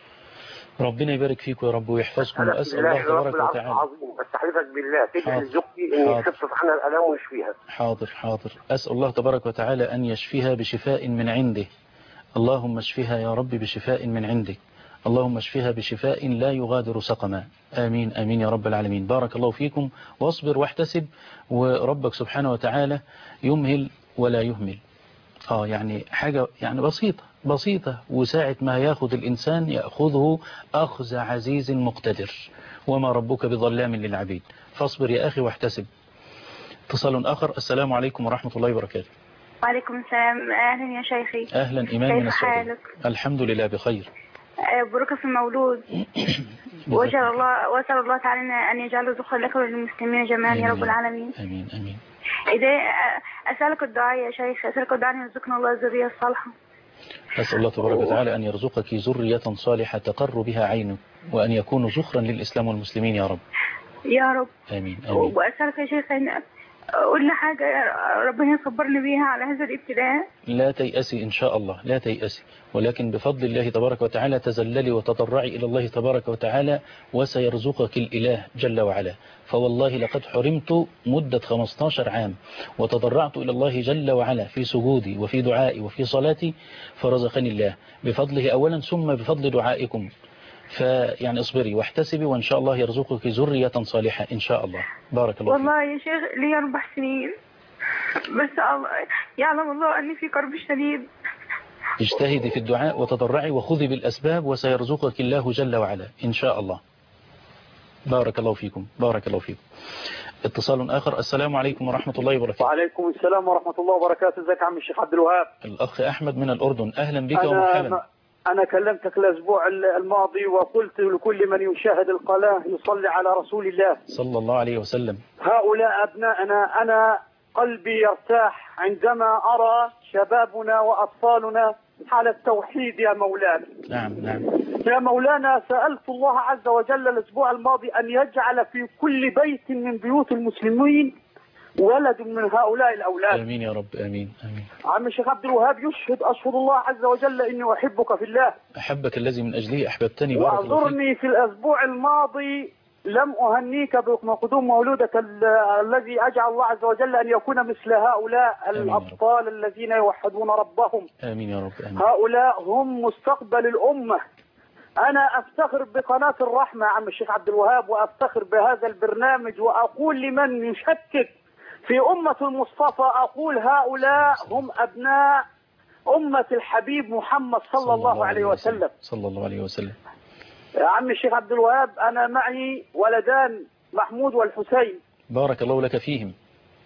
ربنا يبارك فيكم يا رب ويحفظكم، واسال الله تبارك وتعالى. استحلفك بالله تدعي لزوجتي ان يخفف عنها الالام ويشفيها. حاضر حاضر. اسال الله تبارك وتعالى ان يشفيها بشفاء من عنده. اللهم اشفيها يا رب بشفاء من عندك. اللهم اشفيها بشفاء لا يغادر سقما. آمين آمين يا رب العالمين. بارك الله فيكم، واصبر واحتسب، وربك سبحانه وتعالى يمهل ولا يهمل. آه يعني حاجة يعني بسيطة بسيطة، وساعة ما ياخذ الإنسان يأخذه أخذ عزيز مقتدر، وما ربك بظلام للعبيد. فاصبر يا أخي واحتسب. اتصال آخر. السلام عليكم ورحمة الله وبركاته. وعليكم السلام. أهلا يا شيخي. أهلا إيمان من السعودية. الحمد لله بخير. بركة في المولود. وأسأل الله وأسأل الله تعالى أن يجعله ذخرا لك وللمسلمين جميعا يا رب العالمين. آمين آمين. إذا أسألك الدعاء يا شيخ، أسألك الدعاء أن يرزقنا الله الذرية الصالحة. أسأل الله تبارك وتعالى أن يرزقك ذرية صالحة تقر بها عينك، وأن يكونوا ذخرا للإسلام والمسلمين يا رب. يا رب. آمين آمين. وأسألك يا شيخ أن قول لي حاجة ربنا يصبرني بيها على هذا الابتلاء. لا تيأسي إن شاء الله، لا تيأسي، ولكن بفضل الله تبارك وتعالى تزللي وتضرعي إلى الله تبارك وتعالى وسيرزقك الإله جل وعلا. فوالله لقد حرمت مدة خمسة عشر عام وتضرعت إلى الله جل وعلا في سجودي وفي دعائي وفي صلاتي فرزقني الله بفضله أولا ثم بفضل دعائكم. فيعني اصبري واحتسبي وإن شاء الله يرزقك ذرية صالحة إن شاء الله. بارك الله فيك. والله يا شيخ لي أربع سنين بس الله يعلم الله أني في كرب شديد. اجتهدي في الدعاء وتضرعي وخذي بالأسباب وسيرزقك الله جل وعلا إن شاء الله. بارك الله فيكم. بارك الله فيكم. اتصال آخر. السلام عليكم ورحمة الله وبركاته. وعليكم السلام ورحمة الله وبركاته. ازيك يا عم الشيخ عبد الوهاب؟ الأخ أحمد من الأردن، أهلا بك ومرحبا. أنا كلمتك الأسبوع الماضي وقلت لكل من يشاهد القناة يصلي على رسول الله صلى الله عليه وسلم. هؤلاء أبناءنا أنا قلبي يرتاح عندما أرى شبابنا وأطفالنا على التوحيد يا مولانا. نعم نعم يا مولانا، سألت الله عز وجل الأسبوع الماضي أن يجعل في كل بيت من بيوت المسلمين ولد من هؤلاء الأولاد. آمين يا رب. آمين آمين. عم الشيخ عبد الوهاب يشهد أشهد الله عز وجل إني أحبك في الله. أحبك الذي من أجله أحببتني. بارك الله فيك. واعذرني في الأسبوع الماضي لم أهنيك بقدوم مولودك الذي أجعل الله عز وجل أن يكون مثل هؤلاء الأطفال الذين يوحدون ربهم. آمين يا رب. آمين. هؤلاء هم مستقبل الأمة. أنا أفتخر بقناة الرحمة عم الشيخ عبد الوهاب وأفتخر بهذا البرنامج وأقول لمن يشكك في أمة المصطفى أقول هؤلاء هم أبناء أمة الحبيب محمد صلى, صلى الله, الله عليه وسلم. وسلم صلى الله عليه وسلم. يا عم الشيخ عبد الوهاب أنا معي ولدان محمود والحسين. بارك الله لك فيهم.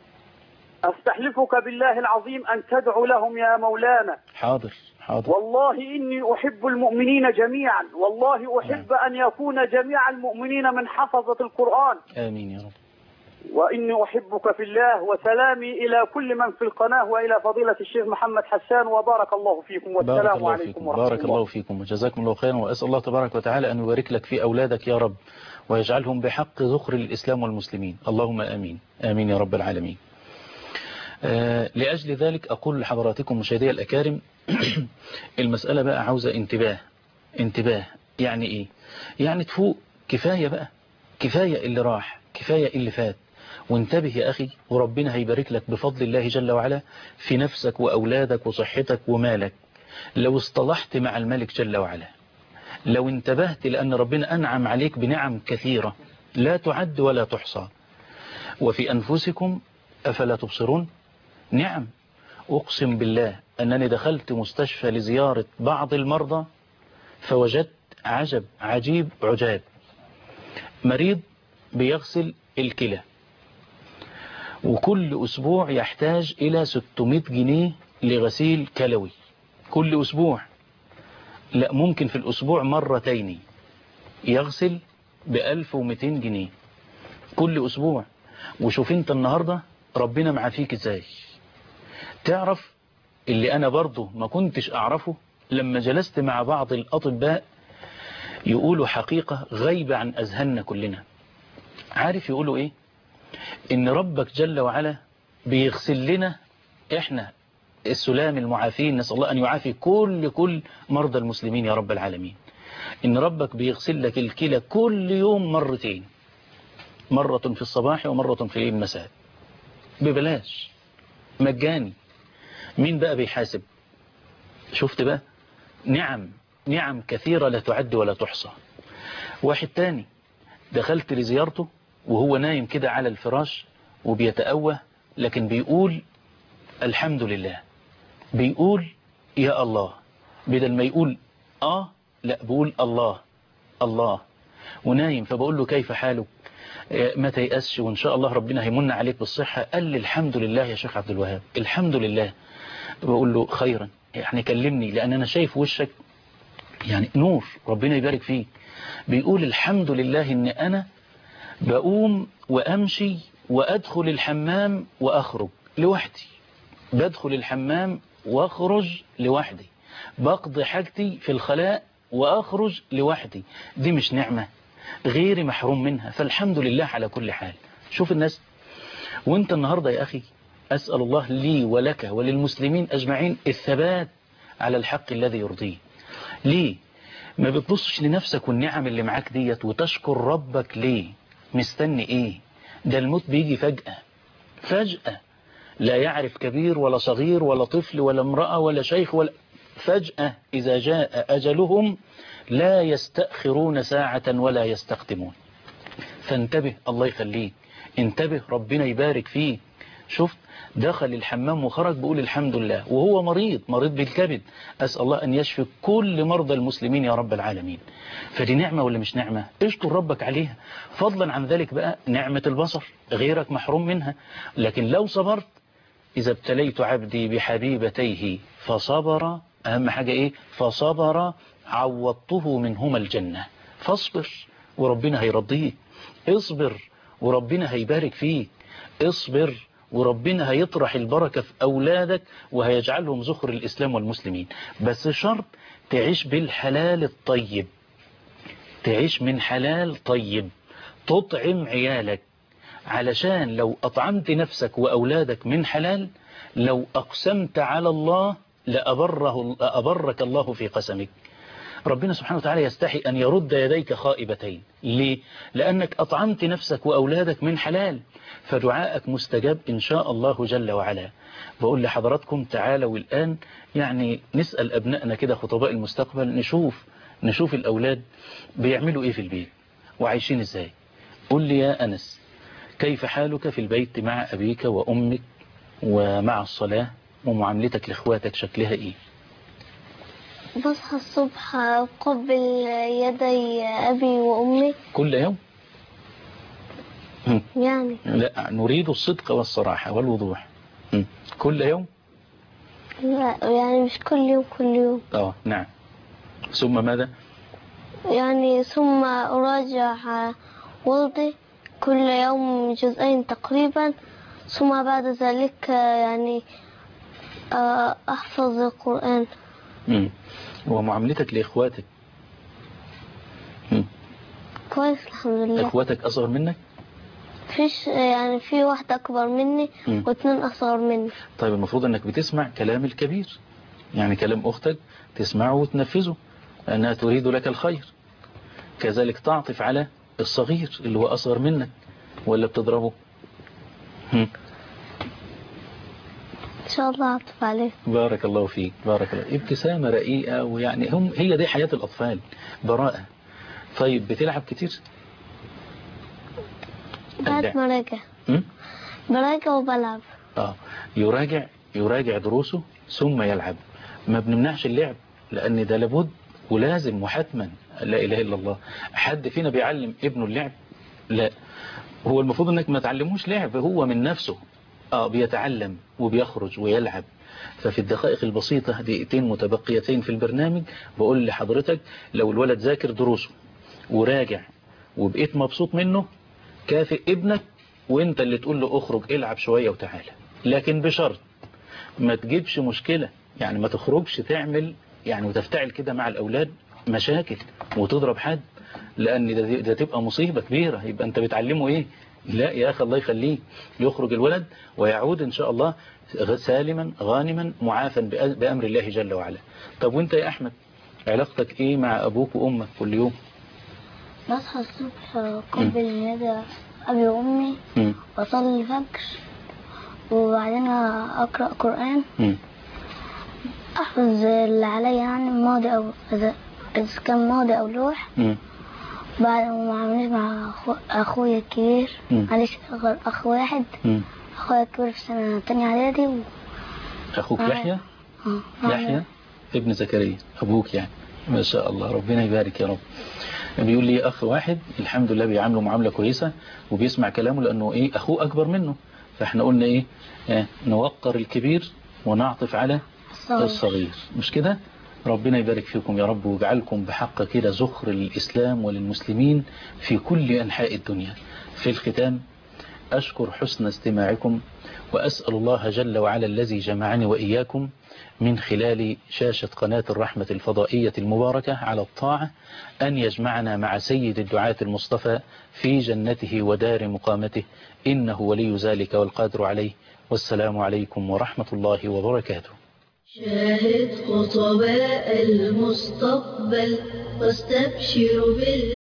أستحلفك بالله العظيم أن تدعو لهم يا مولانا. حاضر حاضر. والله إني أحب المؤمنين جميعا، والله أحب نعم. أن يكون جميع المؤمنين من حفظة القرآن. آمين يا رب. وإني أحبك في الله، وسلامي إلى كل من في القناة وإلى فضيلة الشيخ محمد حسان، وبارك الله فيكم والسلام عليكم ورحمة الله. بارك الله فيكم وجزاكم الله خيرا، وأسأل الله تبارك وتعالى أن يبارك لك في أولادك يا رب ويجعلهم بحق ذخر الإسلام والمسلمين، اللهم آمين آمين يا رب العالمين. آه لأجل ذلك أقول لحضراتكم مشاهدي الأكارم المسألة بقى عاوزة انتباه. انتباه يعني إيه؟ يعني تفوق. كفاية بقى، كفاية اللي راح، كفاية اللي فات، وانتبه يا أخي وربنا هيبارك لك بفضل الله جل وعلا في نفسك وأولادك وصحتك ومالك لو اصطلحت مع الملك جل وعلا، لو انتبهت لأن ربنا أنعم عليك بنعم كثيرة لا تعد ولا تحصى. وفي أنفسكم أفلا تبصرون. نعم، أقسم بالله أنني دخلت مستشفى لزيارة بعض المرضى فوجدت عجب عجيب عجاب. مريض بيغسل الكلى وكل أسبوع يحتاج إلى ستمائة جنيه لغسيل كلوي كل أسبوع. لا، ممكن في الأسبوع مرتين يغسل بألف ومئتين جنيه كل أسبوع. وشوف انت النهاردة ربنا معافيك ازاي. تعرف اللي أنا برضو ما كنتش أعرفه لما جلست مع بعض الأطباء يقولوا حقيقة غايبة عن أذهاننا كلنا. عارف يقولوا إيه؟ إن ربك جل وعلا بيغسل لنا إحنا السلام المعافين، نسأل الله أن يعافي كل كل مرضى المسلمين يا رب العالمين. إن ربك بيغسل لك الكلى كل يوم مرتين، مرة في الصباح ومرة في المساء، ببلاش مجاني. مين بقى بيحاسب؟ شفت بقى؟ نعم نعم كثيرة لا تعد ولا تحصى. واحد تاني دخلت لزيارته وهو نايم كده على الفراش وبيتأوه، لكن بيقول الحمد لله، بيقول يا الله، بدل ما يقول آه لا بيقول الله الله، ونايم. فبقول له كيف حالك؟ ما تيأسش وإن شاء الله ربنا هيمن عليك بالصحة. قال لي الحمد لله يا شيخ عبد الوهاب الحمد لله. بقول له خيرا، يعني كلمني لأن أنا شايف وشك يعني نور، ربنا يبارك فيك. بيقول الحمد لله إن أنا بقوم وأمشي وأدخل الحمام وأخرج لوحدي، بدخل الحمام وأخرج لوحدي، بقضي حاجتي في الخلاء وأخرج لوحدي. دي مش نعمة؟ غيري محروم منها، فالحمد لله على كل حال. شوف الناس. وانت النهاردة يا أخي أسأل الله لي ولك وللمسلمين أجمعين الثبات على الحق الذي يرضيه. ليه ما بتبصش لنفسك والنعم اللي معاك ديت وتشكر ربك؟ ليه مستني ايه؟ ده الموت بيجي فجأة فجأة، لا يعرف كبير ولا صغير ولا طفل ولا امرأة ولا شيخ ولا فجأة إذا جاء أجلهم لا يستأخرون ساعة ولا يستقدمون. فانتبه الله يخليك، انتبه ربنا يبارك فيك. شفت دخل الحمام وخرج بيقول الحمد لله وهو مريض مريض بالكبد، أسأل الله أن يشفي كل مرضى المسلمين يا رب العالمين. فدي نعمة ولا مش نعمة؟ اشكر ربك عليها. فضلا عن ذلك بقى نعمة البصر غيرك محروم منها، لكن لو صبرت إذا ابتليت عبدي بحبيبتيه فصبر، أهم حاجة إيه؟ فصبر عوضته منهما الجنة. فاصبر وربنا هيرضيك، اصبر وربنا هيبارك فيك، اصبر وربنا هيطرح البركة في أولادك وهيجعلهم زخر الإسلام والمسلمين. بس شرط تعيش بالحلال الطيب، تعيش من حلال طيب، تطعم عيالك، علشان لو أطعمت نفسك وأولادك من حلال لو أقسمت على الله لأبره لأبرك الله في قسمك. ربنا سبحانه وتعالى يستحي أن يرد يديك خائبتين. ليه؟ لأنك أطعمت نفسك وأولادك من حلال، فدعائك مستجاب إن شاء الله جل وعلا. بقول لحضراتكم تعالوا الآن يعني نسأل أبنائنا كده خطباء المستقبل، نشوف نشوف الأولاد بيعملوا إيه في البيت وعايشين إزاي. قل لي يا أنس، كيف حالك في البيت مع أبيك وأمك ومع الصلاة ومعاملتك لإخواتك شكلها إيه؟ بصحى الصبح أقبل يدي أبي وأمي كل يوم؟ يعني لا، نريد الصدق والصراحة والوضوح. كل يوم؟ لا يعني مش كل يوم كل يوم. اه نعم. ثم ماذا؟ يعني ثم أراجع ولدي كل يوم جزئين تقريبا، ثم بعد ذلك يعني أحفظ القرآن. مم. ومعاملتك لإخواتك؟ مم. كويس الحمد لله. إخواتك أصغر منك؟ فيش يعني في واحدة أكبر مني مم. واثنين أصغر مني. طيب المفروض أنك بتسمع كلام الكبير، يعني كلام أختك تسمعه وتنفذه لأنها تريد لك الخير. كذلك تعطف على الصغير اللي هو أصغر منك، ولا بتضربه؟ هم. إن شاء الله أعطف عليه. بارك الله فيك، بارك الله. ابتسامة رقيقة، ويعني هم هي دي حياة الأطفال، براءة. طيب بتلعب كتير؟ بعد ما راجع براجع وبلعب. آه يراجع يراجع دروسه ثم يلعب. ما بنمنعش اللعب لأن ده لابد ولازم وحتما، لا إله إلا الله. حد فينا بيعلم ابنه اللعب؟ لا، هو المفروض انك ما تعلموش لعب، هو من نفسه اه بيتعلم وبيخرج ويلعب. ففي الدقائق البسيطة دقيقتين متبقيتين في البرنامج بقول لحضرتك لو الولد ذاكر دروسه وراجع وبقيت مبسوط منه، كافئ ابنك وانت اللي تقول له اخرج العب شوية وتعالى، لكن بشرط ما تجيبش مشكلة، يعني ما تخرجش تعمل يعني وتفتعل كده مع الأولاد مشاكل وتضرب حد، لأن ده تبقى مصيبة كبيرة. يبقى أنت بتعلمه إيه؟ لا يا أخي الله يخليه، يخرج الولد ويعود إن شاء الله سالما غانما معافا بأمر الله جل وعلا. طب وانت يا أحمد علاقتك إيه مع أبوك وأمك كل يوم؟ بصحى الصبح قبل يد أبي وأمي وأصلي الفجر وبعدين أقرأ قرآن، م. أحفظ اللي عليا يعني ماضي أو إذا كان ماضي أو لوح، م. بعد ومعاملش مع أخو... أخويا الكبير، معلش أخ واحد، م. أخويا الكبير في سنة تانية إعدادي و... أخوك يحيى؟ يحيى ابن زكريا أبوك يعني، ما شاء الله ربنا يبارك يا رب. بيقول لي أخ واحد الحمد لله بيعامله معاملة كويسة وبيسمع كلامه لأنه إيه أخوه أكبر منه، فإحنا قلنا إيه آه نوقر الكبير ونعطف على الصغير, الصغير. مش كده؟ ربنا يبارك فيكم يا رب ويجعلكم بحق كده زخر للإسلام وللمسلمين في كل أنحاء الدنيا. في الختام أشكر حسن استماعكم، وأسأل الله جل وعلا الذي جمعني وإياكم من خلال شاشة قناة الرحمة الفضائية المباركة على الطاعة أن يجمعنا مع سيد الدعاة المصطفى في جنته ودار مقامته، إنه ولي ذلك والقادر عليه. والسلام عليكم ورحمة الله وبركاته. شاهد خطباء المستقبل واستبشر بال